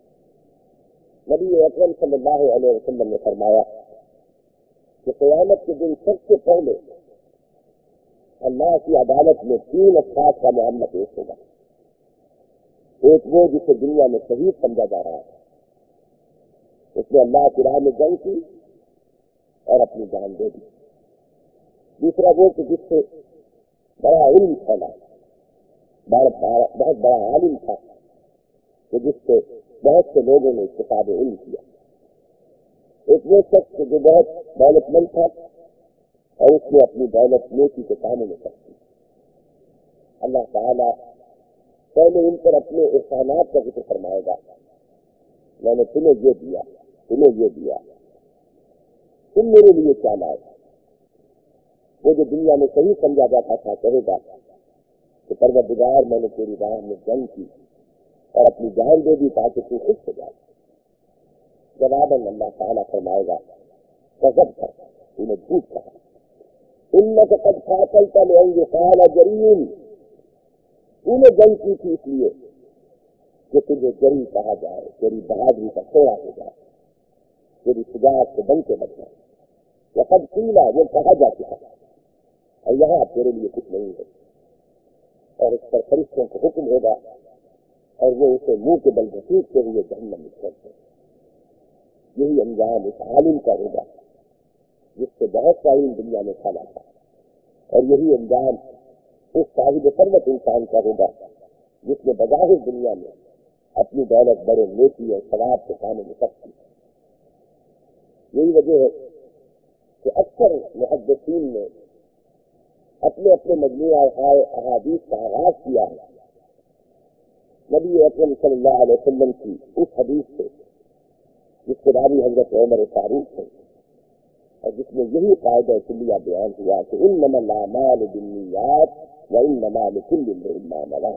نبی اکرم صلی اللہ علیہ وسلم نے فرمایا کہ قیامت کے دن سب سے پہلے اللہ کی عدالت میں 3 اشخاص کا معاملہ پیش ہوگا۔ ایک وہ جسے دنیا میں شہید سمجھا جا رہا ہے، اس نے اللہ کی راہ میں جنگ کی اور اپنی جان دے دی۔ دوسرا وہ کہ جس سے بڑا علم پھیلا، بہت بڑا عالم تھا کہ جس سے بہت سے لوگوں نے استفاد علم کیا۔ ایک وہ شخص جو بہت دولت مند تھا اور اس نے اپنی دولت نیکی کے کاموں میں خرچ کی۔ اللہ تعالیٰ پہلے ان پر اپنے احسانات کا ذکر فرمائے گا، میں نے تمہیں یہ دیا، تمہیں یہ دیا، تم میرے لیے کیا لائے۔ وہ جو دنیا میں صحیح سمجھا جاتا تھا کہے گا کہ پروردگار میں نے تیری راہ میں جنگ کی اور اپنی جان دے دی تاکہ تو خوش ہو جائے۔ جواباً اللہ تعالیٰ فرمائے گا کذب کر، تو نے جھوٹ کہا، انک قد قاتلت لأن یقال جریم، تو نے جنگ کی تھی اس لیے کہ تجھے جری کہا جائے، تیری بہادری کا سوڑا ہو جائے، تیری شجاعت سے بن کے بچ جائے۔ وقد قیل، وہ کہا جا چکا اور یہاں تیرے لیے کچھ نہیں ہے۔ اور اس پر فرشتوں کو حکم ہوگا اور وہ اسے منہ کے بل گھسیٹتے ہوئے جہنم میں چھوڑتے ہیں۔ یہی انجام اس عالم کا ہوگا جس سے بہت ساری دنیا میں کھانا تھا، اور یہی انجام اس صاحب ثروت انسان کا ہوگا جس نے بظاہر دنیا میں اپنی دولت بڑے نیکی اور ثواب کے کاموں میں سب کی۔ یہی وجہ ہے کہ اکثر محدثین نے اپنے اپنے مجموعہ احادیث کا آغاز کیا ہے نبی اکرم صلی اللہ علیہ وسلم کی اس حدیث سے جس کے راوی حضرت عمر فاروق ہے، اور جس میں یہی قاعدہ کلیہ بیان ہوا کہ انما الاعمال بالنیات وانما لکل امرئ ما نوى۔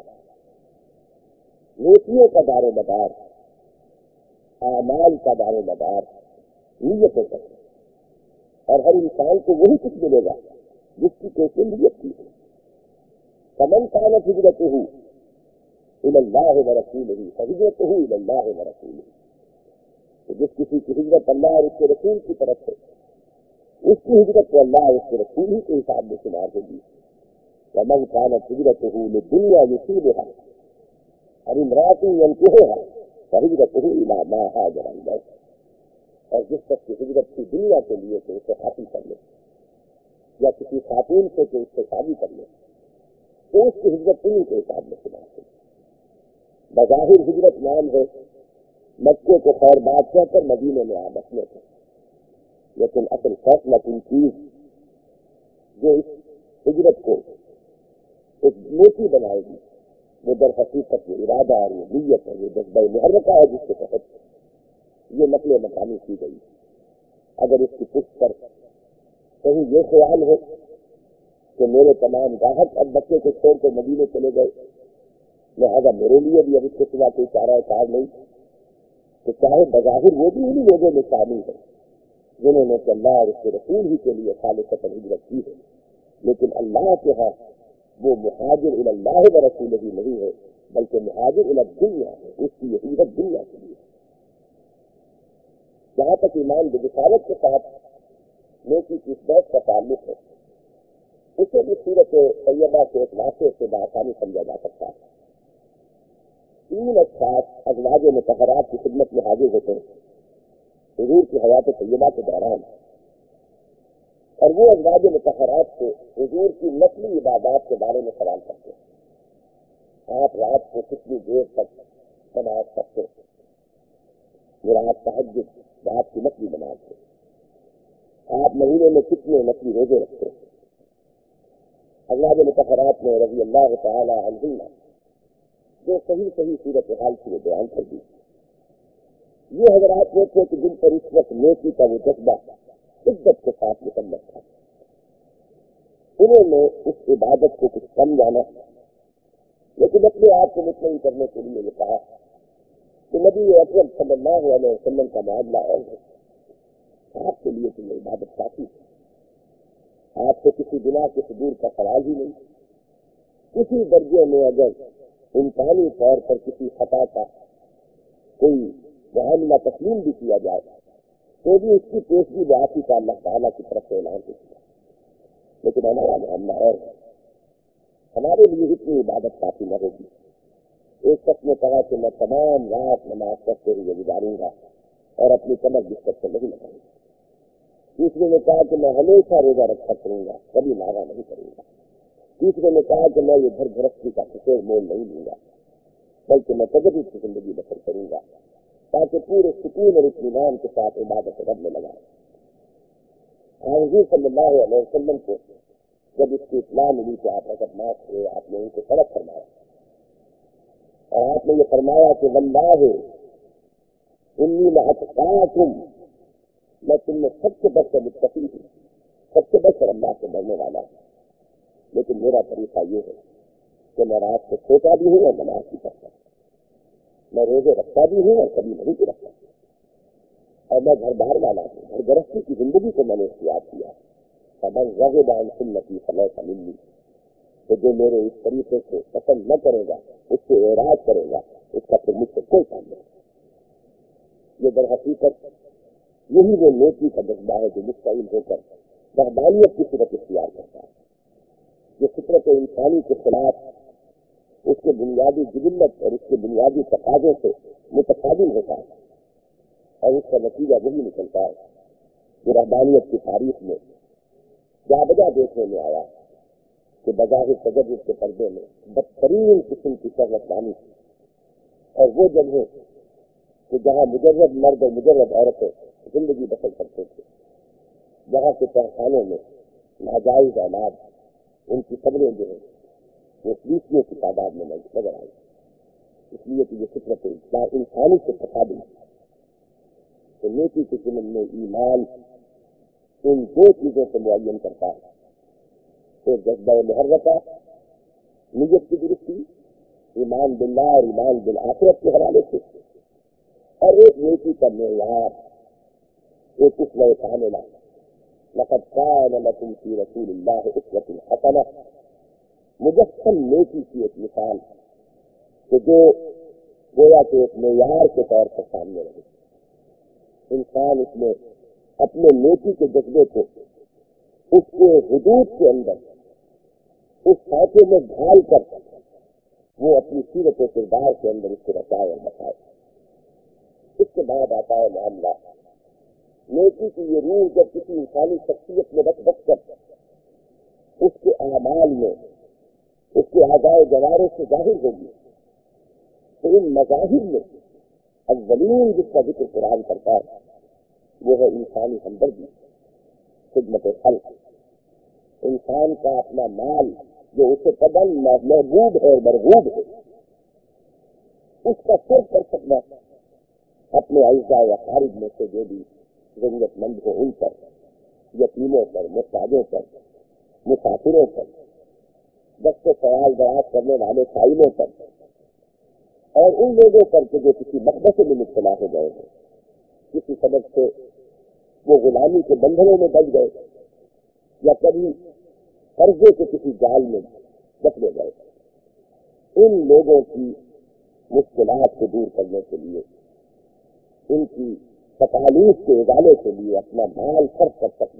نیکیوں کا دار و مدار، اعمال کا دار و مدار نیتوں پر، اور ہر انسان کو وہی کچھ ملے گا جس کی کیسے نیت کی ہے۔ فمن كانت هجرته الى الله ورسوله فهجرته الى الله ورسوله، تو جس کسی کی ہجرت اللہ اور اس کے رسول کی طرف ہے، اس کی ہجرت تو اللہ اور اس کے رسول ہی کے حساب میں شمار ہوگی۔ ومن كانت هجرته للدنيا يصيبها اور امرأة ينكحها فهجرته الى ما هاجر اليه، اور جس تک کی ہجرت کی دنیا کے لیے کہ اسے حاصل کر لے، یا کسی خاتون سے کہ اس سے شادی کر لے، تو اس کی ہجرت انہیں کے حساب میں شمار ہوگی۔ بظاہر ہجرت نام ہے مکے کو خیر بات کہہ کر مدینے میں آ بسنے کا، لیکن اصل فیصلہ کن چیز جو اس ہجرت کو ایک نیکی بنائے گی وہ در حقیقت یہ ارادہ اور یہ نیت ہے، یہ جذبہ محرکہ ہے جس کے تحت یہ نقل مکانی کی گئی۔ اگر اس کی پشت پر کہیں یہ خیال ہے کہ میرے تمام گاہک اب بچے کو چھوڑ کر مدینے چلے گئے، لہٰذا میرے لیے بھی اب اس کے سوا کوئی چارہ کار نہیں، تو چاہے بظاہر وہ بھی انہیں لوگوں میں شامل ہے جنہوں نے اللہ اور اس کے رسول ہی کے لیے خالصۃ ہجرت کی ہے، لیکن اللہ کے ہاں وہ مہاجر الی اللہ و رسولہ ہی نہیں ہے، بلکہ مہاجر الی الدنیا ہے، اس کی یہ ہجرت دنیا کے لیے۔ جہاں تک ایمان بشارت کے ساتھ نیکی کی بحث کا تعلق ہے، اسے بھی سورت طیبہ کے ایک واقعے سے بآسانی سمجھا جا سکتا ہے۔ 3 اشخاص ازواج مطہرات کی خدمت میں حاضر ہوتے ہیں حضور کی حیات طیبہ کے دوران، اور وہ ازواج مطہرات سے حضور کی نسلی عبادات کے بارے میں سوال کرتے ہیں۔ آپ رات کو کتنی دیر تک نماز پڑھتے ہیں؟ رات تہجد، رات کی نسلی نماز ہے۔ آپ مہینے میں کتنے نسلی روزے رکھتے ہیں؟ ازواج مطہرات نے رضی اللہ تعالی عنہن جو صحیح صورتحال کی بیان کر دی۔ یہ حضرات وہ تھے کہ جن پر اس وقت نیکی کا وہ جذبہ شدت کے ساتھ مسلط تھا، انہوں نے اس عبادت کو کچھ کم جانا، لیکن اپنے آپ کو مطمئن کرنے کے لیے یہ کہا کہ نبی اکرم صلی اللہ علیہ وسلم کا معاملہ اور ہے، آپ کے لیے تو یہ عبادت کافی ہے، آپ سے کسی گناہ کے صدور کا سوال ہی نہیں۔ کسی درجے میں اگر امکانی طور پر کسی خطا کا کوئی معاملہ تسلیم بھی کیا جائے تو بھی اس کی پیشگی معافی کا اللہ تعالیٰ کی طرف سے اعلان کیا، لیکن ہمارا معاملہ اور ہے، ہمارے لیے اتنی عبادت کافی نہ ہوگی۔ ایک شخص نے کہا کہ میں تمام رات نماز پڑھتے ہوئے گزاروں گا اور اپنی کمر بستر سے نہیں لگاؤں گا۔ دوسرے نے کہا کہ میں ہمیشہ روزہ رکھا کروں گا، کبھی ناغہ نہیں کروں گا۔ تیسرے نے کہا کہ میں یہ گھر گرہستی کا کسی مول نہیں لوں گا، بلکہ میں تجدد کی زندگی بسر کروں گا تاکہ پورے سکون اور اطمینان کے ساتھ عبادت رب میں لگائے۔ حضور صلی اللہ علیہ وسلم کو جب اس کی اطلاع ملی تو آپ حضرت ہوئے، آپ نے ان کو طلب فرمایا اور آپ نے یہ فرمایا کہ واللہ انی لاتقاکم، میں تم میں سب سے بڑھ کر متقی ہوں، سب سے بڑھ کر اللہ سے ڈرنے والا ہوں، لیکن میرا طریقہ یہ ہے کہ میں رات کو سوتا بھی ہوں اور نماز بھی پڑھتا ہوں، میں روزے رکھتا بھی ہوں اور کبھی نہیں بھی رکھتا، اور میں گھر بار والا ہوں، گھر گرہستی کی زندگی کو میں نے اختیار کیا۔ فمن رغب عن سنتی فلیس منی، تو جو میرے اس طریقے سے پسند نہ کرے گا، اس سے اعراض کرے گا، اس کا پھر مجھ سے کوئی کام نہیں۔ یہ در حقیقت یہی وہ نیکی کا جذبہ ہے جو مستعین ہو کر رہبانیت کی صورت اختیار کرتا ہے، جو فطرت انسانی کے خلاف اس کے بنیادی جبلت اور اس کے بنیادی تقاضوں سے متقابل ہوتا ہے، اور اس کا نتیجہ وہی نکلتا ہے کہ رحمانیت کی تاریخ میں کیا وجہ دیکھنے میں آیا کہ بظاہر تجرب کے پردے میں بدترین قسم کی شہوت دانی اور وہ جگہ کہ جہاں مجرد مرد اور مجرد عورتیں زندگی بسر کرتے تھے، جہاں کے تہخانوں میں ناجائز اولاد ان کی قبریں جو ہیں وہ بیسویں کی تعداد میں نظر آئی، اس لیے کہ یہ فطرت انسانی سے تقابل تو نیکی کے ضمن میں ایمان ان دو چیزوں سے معین کرتا ہے، ایک جذبہ محرکہ نیت کی درستی ایمان باللہ اور ایمان بالآخرت کے حوالے سے، اور ایک نیکی کا معیار، ایک اسوہ کاملہ، لقد کان لکم فی رسول اللہ اسوۃ حسنہ، مجسم نیکی کی ایک مثال کہ جو گویا کہ ایک معیار کے طور پر سامنے رہے، انسان اس میں اپنے نیکی کے جذبے کو اس کے حدود کے اندر اس سانچے میں ڈھال کر وہ اپنی سیرت و کردار کے اندر اس کو رچائے اور بتائے۔ اس کے بعد آتا ہے معاملہ نیکی کی یہ روح جب کسی انسانی شخصیت میں رکھ رکھ کر اس کے اعمال میں اس کے اعضاء جوارح سے ظاہر ہوگی تو ان مظاہر میں اولین جس کا ذکر قرآن کرتا ہے وہ ہے انسانی ہمدردی، خدمت خلق، انسان کا اپنا مال جو اسے قدم محبوب ہے اور مرغوب ہے اس کا صرف کر سکنا اپنے اعزاء و اقارب میں سے جو بھی ضرورت مند ہو ان پر، یتیموں پر، محتاجوں پر، مسافروں پر، دست سوال دراز کرنے والے سائلوں پر، اور ان لوگوں پر کہ جو کسی مقدسے میں مبتلا ہو گئے ہیں، کسی سبب سے وہ غلامی کے بندھنوں میں بچ گئے یا کبھی قرضے کے کسی جال میں جکڑے گئے، ان لوگوں کی مشکلات کو دور کرنے کے لیے، ان کی تکالیف کے ازالے کے لیے اپنا مال خرچ کر سکنا،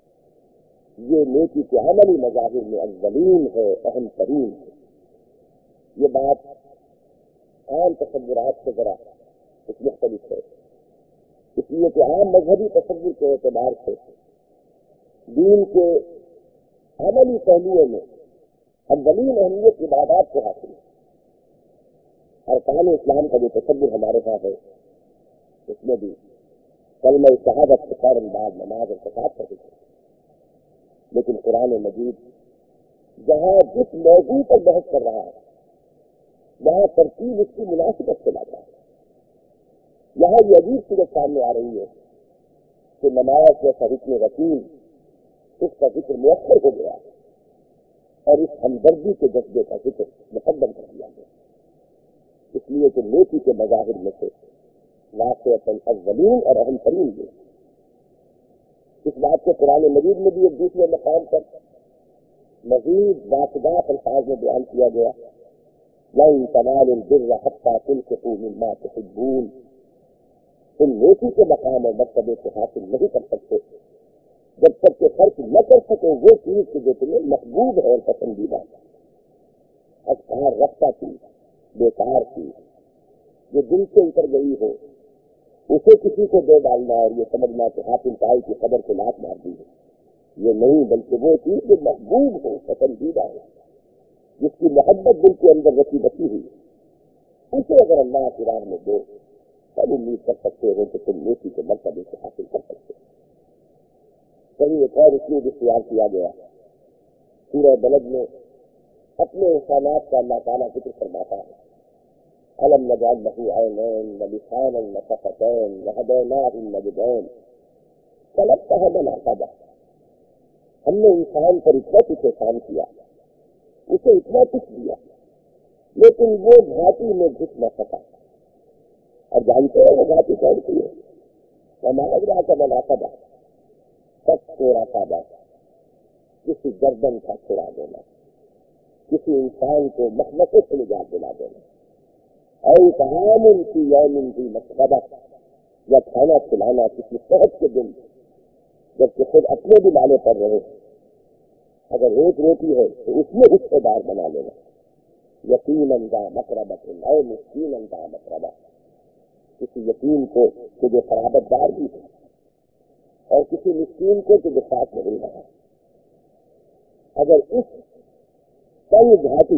یہ نیکی کے عملی مظاہر میں اولین ہے، اہم ترین ہے۔ یہ بات عام تصورات سے ذرا کچھ مختلف ہے، اس لیے کہ عام مذہبی تصور کے اعتبار سے دین کے عملی پہلوؤں میں اولین اہمیت عبادات کو حاصل ہے۔ ارکان اسلام کا جو تصور ہمارے پاس ہے اس میں بھی کلمہ شہادت کے فوراً بعد نماز اور زکوٰۃ کا ذکر ہے، لیکن قرآن مجید جہاں جس موضوع پر بحث کر رہا ہے وہاں ترتیب اس کی مناسبت سے لاتا ہے۔ یہاں یہ عجیب صورت سامنے آ رہی ہے کہ نماز جیسا حکم رسول اس کا ذکر مؤخر ہو گیا اور اس ہمدردی کے جذبے کا ذکر مقدم کر دیا گیا، اس لیے کہ نیکی کے مظاہر میں سے واقعتاً اولین اور اہم ترین ہے۔ اس بات کو قرآن مجید میں بھی ایک دوسرے مقام پر مزید واقعات الفاظ میں بیان کیا گیا، لَن تَنَالُوا الْبِرَّ حَتَّىٰ تُنْفِقُوا مِمَّا تُحِبُّونَ، تم نیکی کے مقام اور مرتبے کو حاصل نہیں کر سکتے جب تک کہ خرچ نہ کر سکو وہ چیز کہ جو تمہیں محبوب ہے اور پسندیدہ ہے۔ اذکار رفتہ چیز، بیکار چیز جو دل سے اتر گئی ہو اسے کسی کو دے ڈالنا اور یہ سمجھنا کہ حاصل پائی کی قدر کو لات مار دی ہے، یہ نہیں، بلکہ وہ چیز جو محبوب ہو، پسندیدہ ہے، جس کی محبت دل کے اندر رسی بسی ہوئی، اسے اگر اللہ کی راہ میں دو تب امید کر سکتے ہو کہ تم نیکی کے مرتبے سے حاصل کر سکتے ہو۔ کہیں ایک اور اسلوب اختیار کیا گیا، سورہ بلد میں اپنے انسانات کا اللہ تعالیٰ ذکر فرماتا ہے، أَلَمْ نَجْعَلْ لَهُ عَيْنَيْنِ وَلِسَانًا وَشَفَتَيْنِ وَهَدَيْنَاهُ النَّجْدَيْنِ فَلَقْتَحَمَ الْعَقَبَةَ، ہم نے انسان پر اتنا کچھ احسان کیا، اسے اتنا کچھ دیا، لیکن وہ گھاٹی میں گھس نہ سکا، اور جانتے ہیں وہ گھاٹی کون سی ہے؟ وَمَا أَدْرَاكَ مَا الْعَقَبَةُ، سب چورا پادا، کسی گردن کا چھڑا دینا، کسی انسان کو مخمصے سے نجات دلا دینا، اور طعام فی یوم ذی مسغبہ، یا کھانا کھلانا کسی صحت کے دن جبکہ خود اپنے بھی لانے پڑ رہے، اگر ایک روٹی ہے تو اس میں حصے دار بنا لینا، یتیماً ذا مقربہ اے مسکیناً ذا مقربہ، کسی یتیم کو جو قرابت دار بھی ہے اور کسی مسکین کو تو بساط میں مل رہا ہے. اگر اس تنگ گھاٹی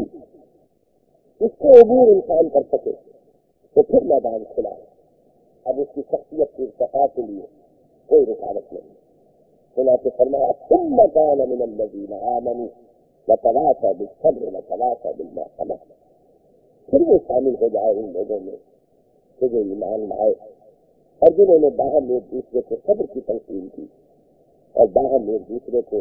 اس کو عبور انسان کر سکے تو پھر میدان کھلا ہے. اب اس کی شخصیت کی ارتقاء کے لیے کوئی رکاوٹ نہیں. چنانچہ فرمایا ثم كان من الذين آمنوا وتواصوا بالصبر وتواصوا بالمرحمة. پھر وہ شامل ہو جائے ان لوگوں میں کہ جو ایمان لائے اور جنہوں نے باہم ایک دوسرے کو صبر کی تلقین کی اور باہم ایک دوسرے کو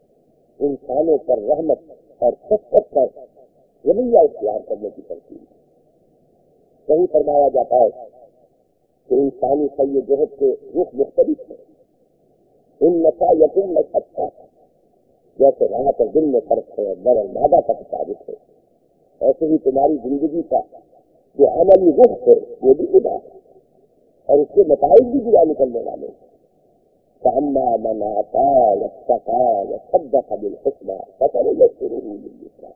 انسانوں پر رحمت اور شفقت کا رویہ اختیار کرنے کی تلقین کی. وہی فرمایا جاتا ہے کہ انسانی سعی جہد کے رخ مختلف ہیں. ان نسایتم لشتیٰ، جیسے رات اور دن میں فرق ہے اور نر اور مادہ کا مطابق ہے، ایسے ہی تمہاری زندگی کا جو عملی رخ ہے وہ بھی جدا ہے اور اس کے نتائج بھی جدا نکلنے والے ہیں. فَأَمَّا مَنْ أَعْطَىٰ وَاتَّقَىٰ وَصَدَّقَ بِالْحُسْنَىٰ فَسَنُيَسِّرُهُ لِلْيُسْرَىٰ.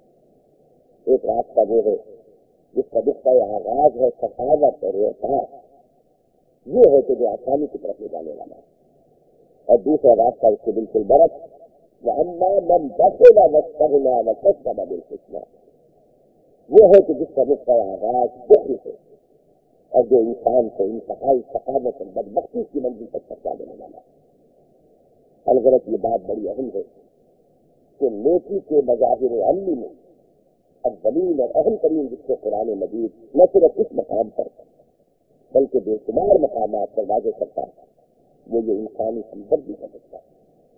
ایک راستہ وہ ہے جس کا نقطۂ آغاز ہے سخاوت اور اعطاء، یہ ہے کہ جو آسانی کی طرف لے جانے والا ہے. اور دوسرا راستہ اس کے بالکل برعکس، وَأَمَّا مَنْ بَخِلَ وَاسْتَغْنَىٰ وَكَذَّبَ بِالْحُسْنَىٰ، وہ ہے کہ جس کا نقطۂ آغاز بخل ہے اور جو انسان کو انتہائی سخاوت اور بدبختی کی منزل تک پہنچا دینے والا ہے. الغرض یہ بات بڑی اہم ہے کہ نیکی کے مظاہر عملی میں اولین اور اہم ترین جس کو قرآن مجید نہ صرف اس مقام پر بلکہ بے شمار مقامات پر واضح کرتا ہے وہ یہ انسانی ہمدردی کا مسئلہ ہے.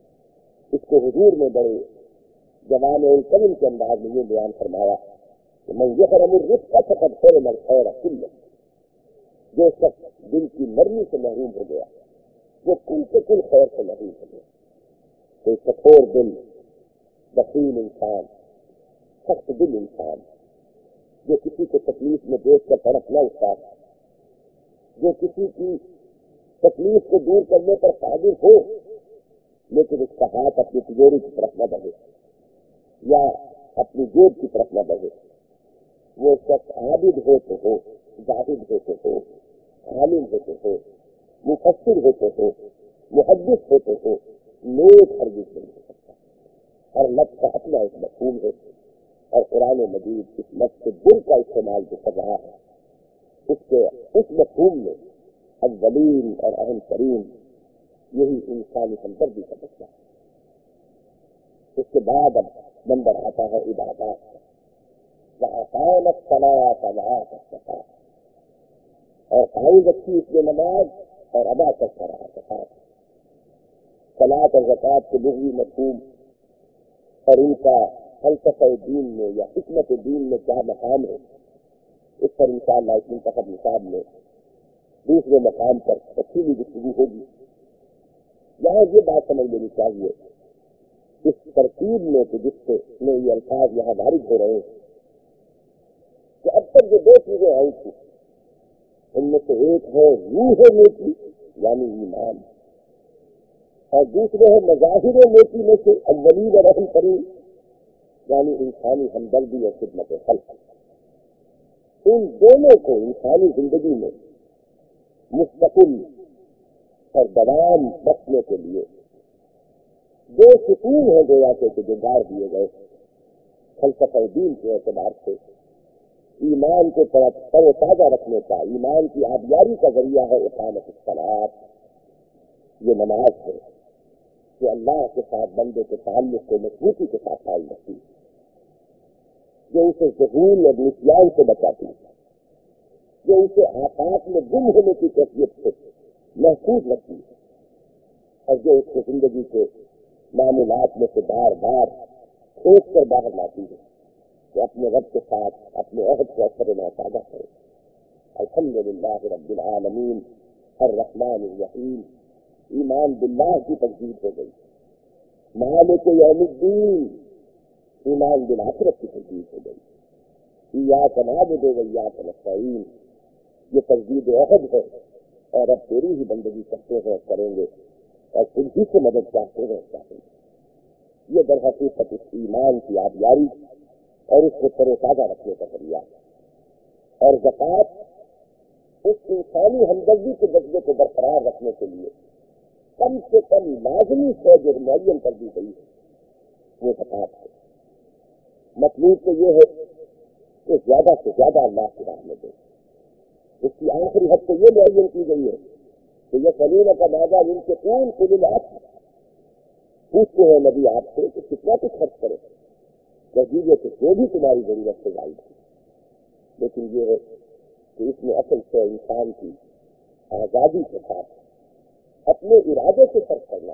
اس کو حضور نے بڑے جوان الکرم کے انداز میں یہ بیان فرمایا کہ من یحرم الرزق فقد حرم الخیر کلہ. جو شخص دل کی نرمی سے محروم ہو گیا وہ کل سے کل خیر سے محروم ہو گیا. کوئی کٹھور دل، بخیل انسان، سخت دل انسان جو کسی کو تکلیف میں دیکھ کر تڑپ نہ اٹھتا، جو کسی کی تکلیف کو دور کرنے پر قادر ہو لیکن اس کا ہاتھ اپنی تجوری کی طرف نہ بڑھے یا اپنی جیب کی طرف نہ بڑھے، وہ شخص عابد ہو تو ہو، زاہد ہو تو ہو، عالم ہو تو ہو، مفسر ہو تو ہو، محدث ہو تو ہو، نیک ہرگز نہیں ہو سکتا. ہر لفظ کا اپنا ایک مفہوم ہے اور قرآن مجید اس لفظ کے دل کا استعمال جو کر رہا ہے اس مفہوم میں اولین اور اہم ترین یہی انسانی ہمدردی کا مسئلہ ہے. اس کے بعد اب نمبر آتا ہے عبادات، وَأَقَامَ الصَّلَاةَ وَآتَى الزَّكَاةَ، اور قائم رکھی اس نے نماز اور ادا کرتا رہا زکات. صلاۃ اور زکات کے لغوی مفہوم اور ان کا فلسفہ دین میں یا حکمت دین میں کیا مقام ہے اس پر انشاءاللہ اس منتخب نصاب میں دوسرے مقام پر تفصیلی گفتگو ہوگی. یہاں یہ بات سمجھ لینی چاہیے اس ترتیب میں کہ جس سے میں یہ الفاظ یہاں وارد ہو رہے ہیں کہ اب تک جو دو چیزیں آئی تھی ان میں سے ایک ہے روح نیکی یعنی ایمان، اور دوسرے ہے مظاہر نیکی میں سے اولین اور اہم ترین یعنی انسانی ہمدردی اور خدمت خلق. ان دونوں کو انسانی زندگی میں مستقل اور دوام بخشنے کے لیے دو ستون ہیں گویا کہ جو گاڑ دیے گئے. فلسفہ دین کے اعتبار سے ایمان کو تر و تازہ رکھنے کا، ایمان کی آبیاری کا ذریعہ ہے اقامت الصلاۃ، یہ نماز ہے کہ اللہ کے ساتھ بندے کے تعلق کو مضبوطی کے ساتھ قائم رکھتی، جو اسے ذہول اور نسیان سے بچاتی، جو اسے آفات میں گم ہونے کی کیفیت سے محفوظ رکھتی اور جو اس کو زندگی کے معاملات میں سے بار بار کھینچ کر باہر لاتی ہے کہ اپنے رب کے ساتھ اپنے عہد کو اثر و تازہ کرے. الحمدللہ رب العالمین الرحمن الرحیم. ایمان باللہ کی تجدید ہو گئی. مالک یوم الدین، ایمان بالآخرت کی تجدید ہو گئی. ایاک نعبد و ایاک نستعین، یہ تجدید عہد ہے اور اب تیری ہی بندگی کرتے ہیں کریں گے اور تم ہی سے مدد چاہتے ہیں چاہیں گے. یہ در حقیقت اس ایمان کی آبیاری اور اس کو تر و تازہ رکھنے کا ذریعہ ہے. اور زکات اس انسانی ہمدردی کے جذبے کو برقرار رکھنے کے لیے کم سے کم لازمی شے جو معین کر دی گئی ہے وہ زکوٰۃ ہے۔ مطلوب تو یہ ہے کہ زیادہ سے زیادہ اللہ کی راہ میں دے۔ اس کی آخری حد تو یہ معین کی گئی ہے کہ یہ سلیم کا مادہ ان کے کون کل العصر، پوچھتے ہیں نبی آپ سے کہ کتنا کچھ خرچ کرے، جدید کہ جو بھی تمہاری ضرورت سے زائد ہے۔ لیکن یہ ہے کہ اس میں اصل سے انسان کی آزادی کے ساتھ اپنے ارادے سے خرچ کرنا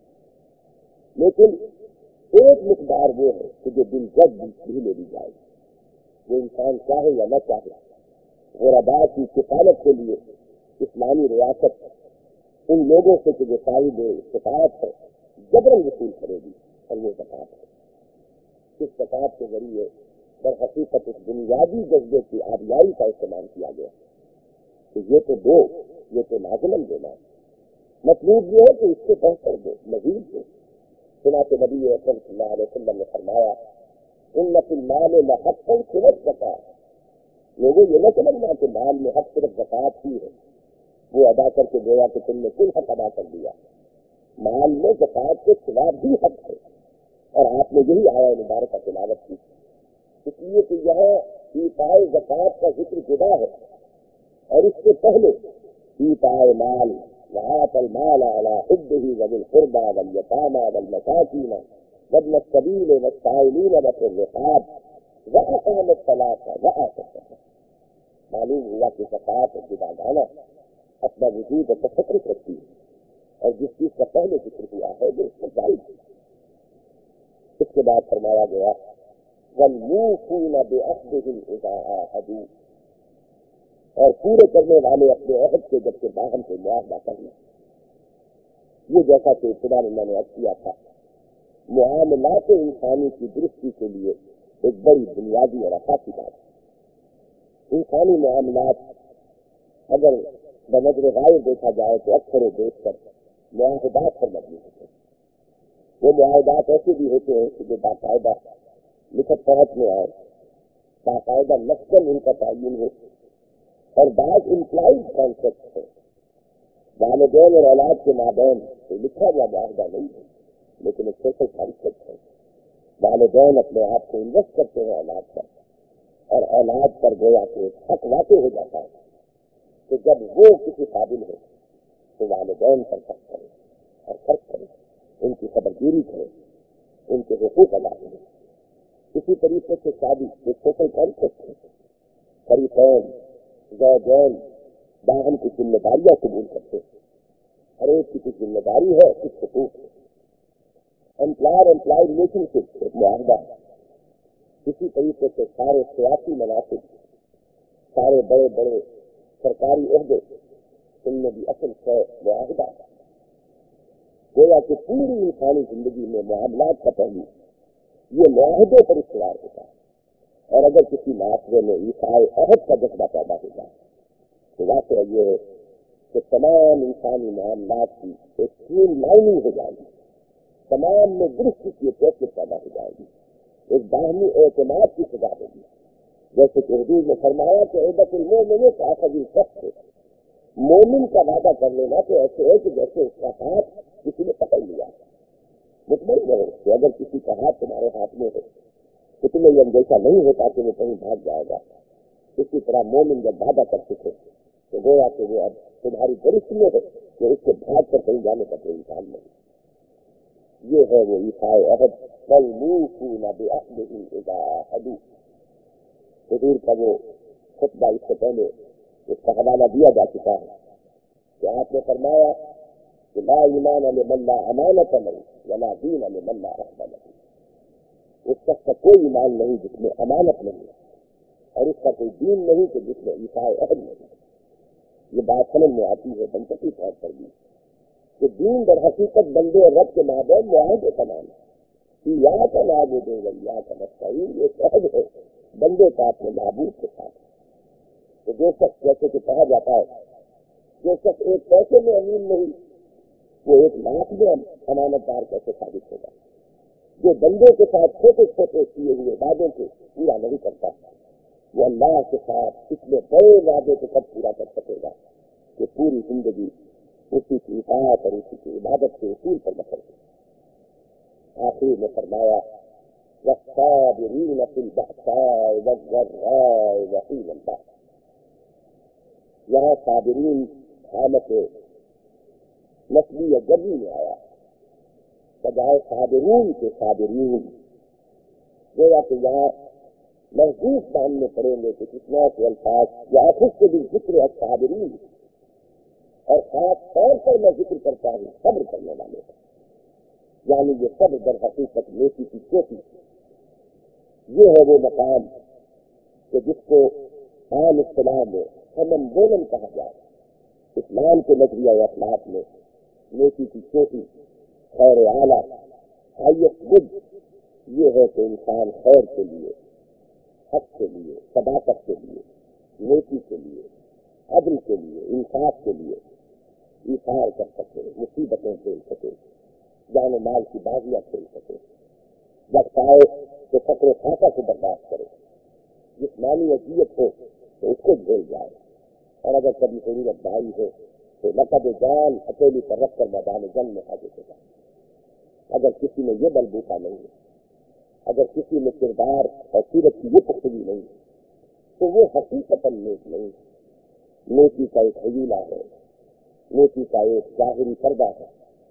ہے، لیکن ایک مقدار وہ ہے کہ جو دل جب بھی لے لی جائے، جو انسان چاہے یا نہ چاہے۔ غرباء کی کفالت کے لیے اسلامی ریاست ان لوگوں سے کہ جو صاحب استطاعت ہے جبرن وصول کرے گی، اور وہ زکوٰۃ ہے۔ اس زکوٰۃ کے ذریعے در حقیقت اس بنیادی جذبے کی آبیائی کا استعمال کیا گیا کہ یہ تو دو، یہ تو لازماً دینا ہے۔ مطلوب یہ ہے کہ اس سے بہتر دو، مزید دو۔ چنانچہ نبی اکرم صلی اللہ علیہ وسلم نے فرمایا ان فی المال لحقا صرف زکوٰۃ، لوگوں یہ نہ سمجھنا کہ مال میں حق صرف زکوٰۃ ہی ہے، وہ ادا کر کے گویا کہ تم نے کل حق ادا کر دیا۔ مال میں زکوٰۃ کے سوا بھی حق ہے، اور آپ نے یہی آیہ مبارکہ تلاوت کی، اس لیے کہ یہاں ایتاء زکوٰۃ کا ذکر جدا ہے، اور اس سے پہلے ایتاء مال وآتى المال على حبه ذوي القربى واليتامى والمساكين وابن السبيل والسائلين وفي الرقاب وأقام الصلاة وآتى الزكاة۔ معلوم ہوا کہ زکوٰۃ اور جداگانہ اپنا وجود اور تفکر رکھتی ہے، اور جس چیز کا پہلے ذکر ہوا ہے وہ اس میں جائز ہے۔ اس کے بعد فرمایا گیا وَالْمُوفُونَ بِعَهْدِهِمْ إِذَا عَاهَدُوا، اور پورے کرنے والے اپنے عہد کے جب کہ باہم سے معاہدہ کرنا۔ یہ جیسا کہ ابتدا میں نے عرض کیا تھا، معاملات انسانی کی درستی کے لیے ایک بڑی بنیادی اور اساسی بات ہے۔ انسانی معاملات اگر بنظر غائب دیکھا جائے تو اکثر و بیشتر معاہدات پر مبنی ہوتے ہیں۔ وہ معاہدات ایسے بھی ہوتے ہیں کہ جو باقاعدہ لکھت پڑھت میں آئے، باقاعدہ لفظاً ان کا تعین ہو، اور بعض امپلائڈ کانسیپٹ ہے۔ والدین اور اولاد کے مابین کوئی لکھا ہوا معاہدہ نہیں ہے، لیکن ایک سوشل کانسیپٹ ہے۔ والدین اپنے آپ کو انویسٹ کرتے ہیں اولاد پر، اور اولاد پر گویا کہ حق واقع ہو جاتا ہے کہ جب وہ کسی قابل ہو تو والدین پر خرچ کرے اور خرچ کرے، ان کی خبرگیری کرے، ان کے حقوق ادا کرے۔ اسی طریقے سے شادی ایک سوشل کانسیپٹ ہے۔ شریکین زوجین باہم کی ذمہ داریاں قبول کرتے ہیں، ہر ایک کی کچھ ذمہ داری ہے، کچھ حقوق ہے۔ امپلائر امپلائی ریلیشن شپ ایک معاہدہ ہے۔ اسی طریقے سے سارے سیاسی مناسب، سارے بڑے بڑے سرکاری عہدے، ان میں بھی اصل سے معاہدہ ہے۔ گویا کہ پوری انسانی زندگی میں معاملات کا پہلو یہ معاہدے پر استوار ہوتا ہے، اور اگر کسی معاشرے میں ایتاء عہد کا جذبہ پیدا ہو جائے تو واقعہ یہ ہے کہ تمام انسانی معاملات کی ایک اسٹریم لائننگ ہو جائے گی، تمام میں درستی کی ایک کیفیت پیدا ہو جائے گی، ایک باہمی اعتماد کی سزا ہوگی۔ جیسے کہ حضور نے فرمایا کہ عہدۃ المؤمن کعقد الکف، مومن کا وعدہ کر لینا تو ایسے ہے کہ جیسے اس کا ہاتھ کسی نے پکڑ لیا۔ مطمئن رہو کہ اگر کسی کا ہاتھ تمہارے ہاتھ میں ہے تو تمہیں یہ اندیشہ نہیں ہوتا کہ وہ کہیں بھاگ جائے گا۔ اسی طرح مومن جب وعدہ کر چکے تو گویا کہ وہ اب تمہاری گرفت میں ہے کہ اس سے بھاگ کر کہیں جانے کا کوئی امکان نہیں۔ یہ ہے وہ ایتاء عہد، وَالْمُوفُونَ بِعَهْدِهِمْ إِذَا عَاهَدُوا۔ حضور کا وہ خطبہ اس سے پہلے اس کا حوالہ دیا جا چکا ہے کہ آپ نے فرمایا کہ لا ایمان لمن لا امانۃ له ولا دین لمن لا عہد له۔ اس شخص کا کوئی ایمان نہیں جس میں امانت نہیں، اور اس کا کوئی دین نہیں کہ جس میں ایتاء عہد نہیں۔ یہ بات سمجھ میں آتی ہے منطقی طور پر بھی کہ دین در حقیقت بندے اور رب کے مابین معاہدے کا نام ہے۔ ایاک نعبد و ایاک نستعین، یہ عہد ہے بندے کا اپنے معبود کے ساتھ۔ تو جو شخص جیسے کہ کہا جاتا ہے جو شخص ایک پیسے میں امین نہیں وہ 1,00,000 میں امانت دار کیسے ثابت ہوگا؟ جو بندے کے ساتھ چھوٹے چھوٹے کیے ہوئے وعدوں کو پورا نہیں کرتا وہ اللہ کے ساتھ اتنے بڑے وعدے کو کب پورا کر سکے گا کہ پوری زندگی اسی کی اطاعت اور اسی کی عبادت کے اصول پر بسر کی. آخر میں فرمایا والصابرین فی البأساء والضراء وحین البأس. یہاں صابرین حالت نسلی یا جبری میں آیا بجائے صابرین کے صابرین. گویا کہ یہاں محدود ماننے پڑیں گے کہ کتنا کے الفاظ یا خود سے بھی ذکر ہے صابرین، اور خاص طور پر میں ذکر کرتا ہوں صبر کرنے والے کا. یعنی یہ صبر در حقیقت نیکی کی چوٹی. یہ ہے وہ مقام کہ جس کو عام اصطلاح میں حمم بولن کہا جائے. اسلام کے نظریہ و اخلاق میں نیکی کی چوٹی، خیر اعلیٰ، ہائیسٹ گڈ یہ ہے کہ انسان خیر کے لیے، حق کے لیے، صداقت کے لیے، نیکی کے لیے، عدل کے لیے، انصاف کے لیے ایثار کر سکے، مصیبتیں جھیل سکے، جان و مال کی بازیاں کھیل سکے، وقت آئے تو فقر و فاقہ کو برداشت کرے، جسمانی اذیت ہو تو اس کو جھیل جائے، اور اگر کبھی ضرورت بھاری ہو تو لقب جان اکیلی پر رکھ کر میدان جنگ میں حاضر ہو جائے. اگر کسی میں یہ بل بوتا نہیں ہے، اگر کسی میں کردار اور سیرت کی یہ پختگی نہیں تو وہ حقیقت نیک نہیں. نیکی کا ایک حویلہ ہے، نیکی کا ایک ظاہری پردہ ہے،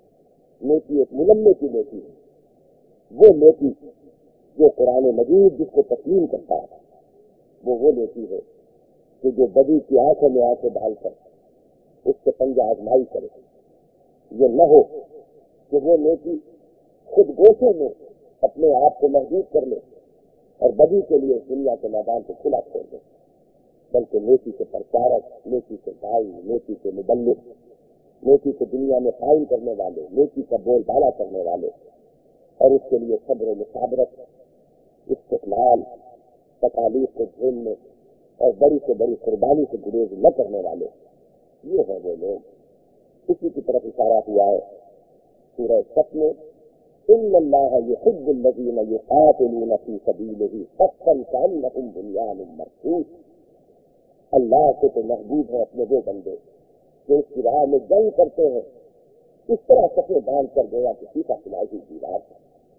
نیکی ایک ملمے کی نیکی ہے. وہ نیکی جو قرآن مجید جس کو تسلیم کرتا ہے وہ نیکی ہے کہ جو بدی کی آنکھوں میں آنکھیں ڈال کر اس سے پنجہ آزمائی کرے. یہ نہ ہو کہ وہ نیکی خود گوشوں میں اپنے آپ کو محدود کر لے اور بدی کے لیے دنیا کے میدان کو کھلا چھوڑ دے، بلکہ نیکی کے پرچارک، نیکی کے بھائی، نیکی کے مبلغ، نیکی کو دنیا میں قائم کرنے والے، نیکی کا بول بالا کرنے والے، اور اس کے لیے صبر و مصابرت، استقلال، تکالیف کو جھیلنے اور بڑی سے بڑی قربانی سے گریز نہ کرنے والے، یہ ہے وہ لوگ. اسی کی طرف اشارہ ہوا ہے سورہ صف میں ان اللہ یحب الذین یقاتلون فی سبیلہ صفا کأنہم بنیان مرصوص. اللہ سے تو محبوب ہے اپنے وہ بندے جو اس کی راہ میں جنگ کرتے ہیں اس طرح صفیں باندھ کر گیا کہ سیدھا سلائی ہوئی دیوار ہے.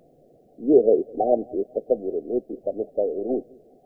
یہ ہے اسلام کے تصور نیکی کا نقطۂ عروج.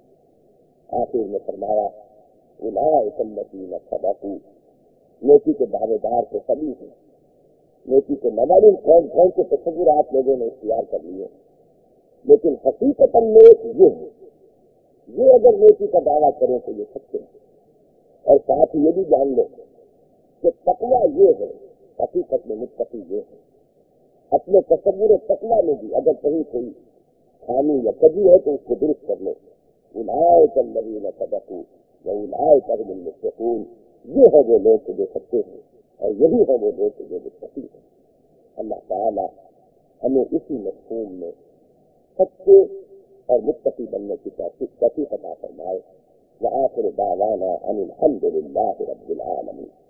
آخر میں فرمایا اولئک الذین صدقوا. نیکی کے دعوے دار تو سبھی ہیں. نیکی کے نوالن کون کون سے تصورات لوگوں نے اختیار کر لیے، لیکن حقیقت نیک یہ ہے. یہ اگر نیکی کا دعویٰ کریں تو یہ سچے ہیں. اور ساتھ ہی یہ بھی جان لو کہ تقویٰ یہ ہے، حقیقت میں متقی یہ ہے. اپنے تصور تقویٰ میں بھی اگر کہیں کوئی خامی یا کجی ہے تو اس کو درست کر لو. اولئک الذین صدقوا واولئک هم المتقون. یہ ہے وہ لوگ جو سچے ہیں اور یہی ہے وہ لوگ جو متقی ہیں. اللہ تعالی ہمیں اسی مفہوم میں سچے اور متقی بننے کی توفیق عطا فرمائے. وآخر دعوانا ان الحمد للہ رب العالمین.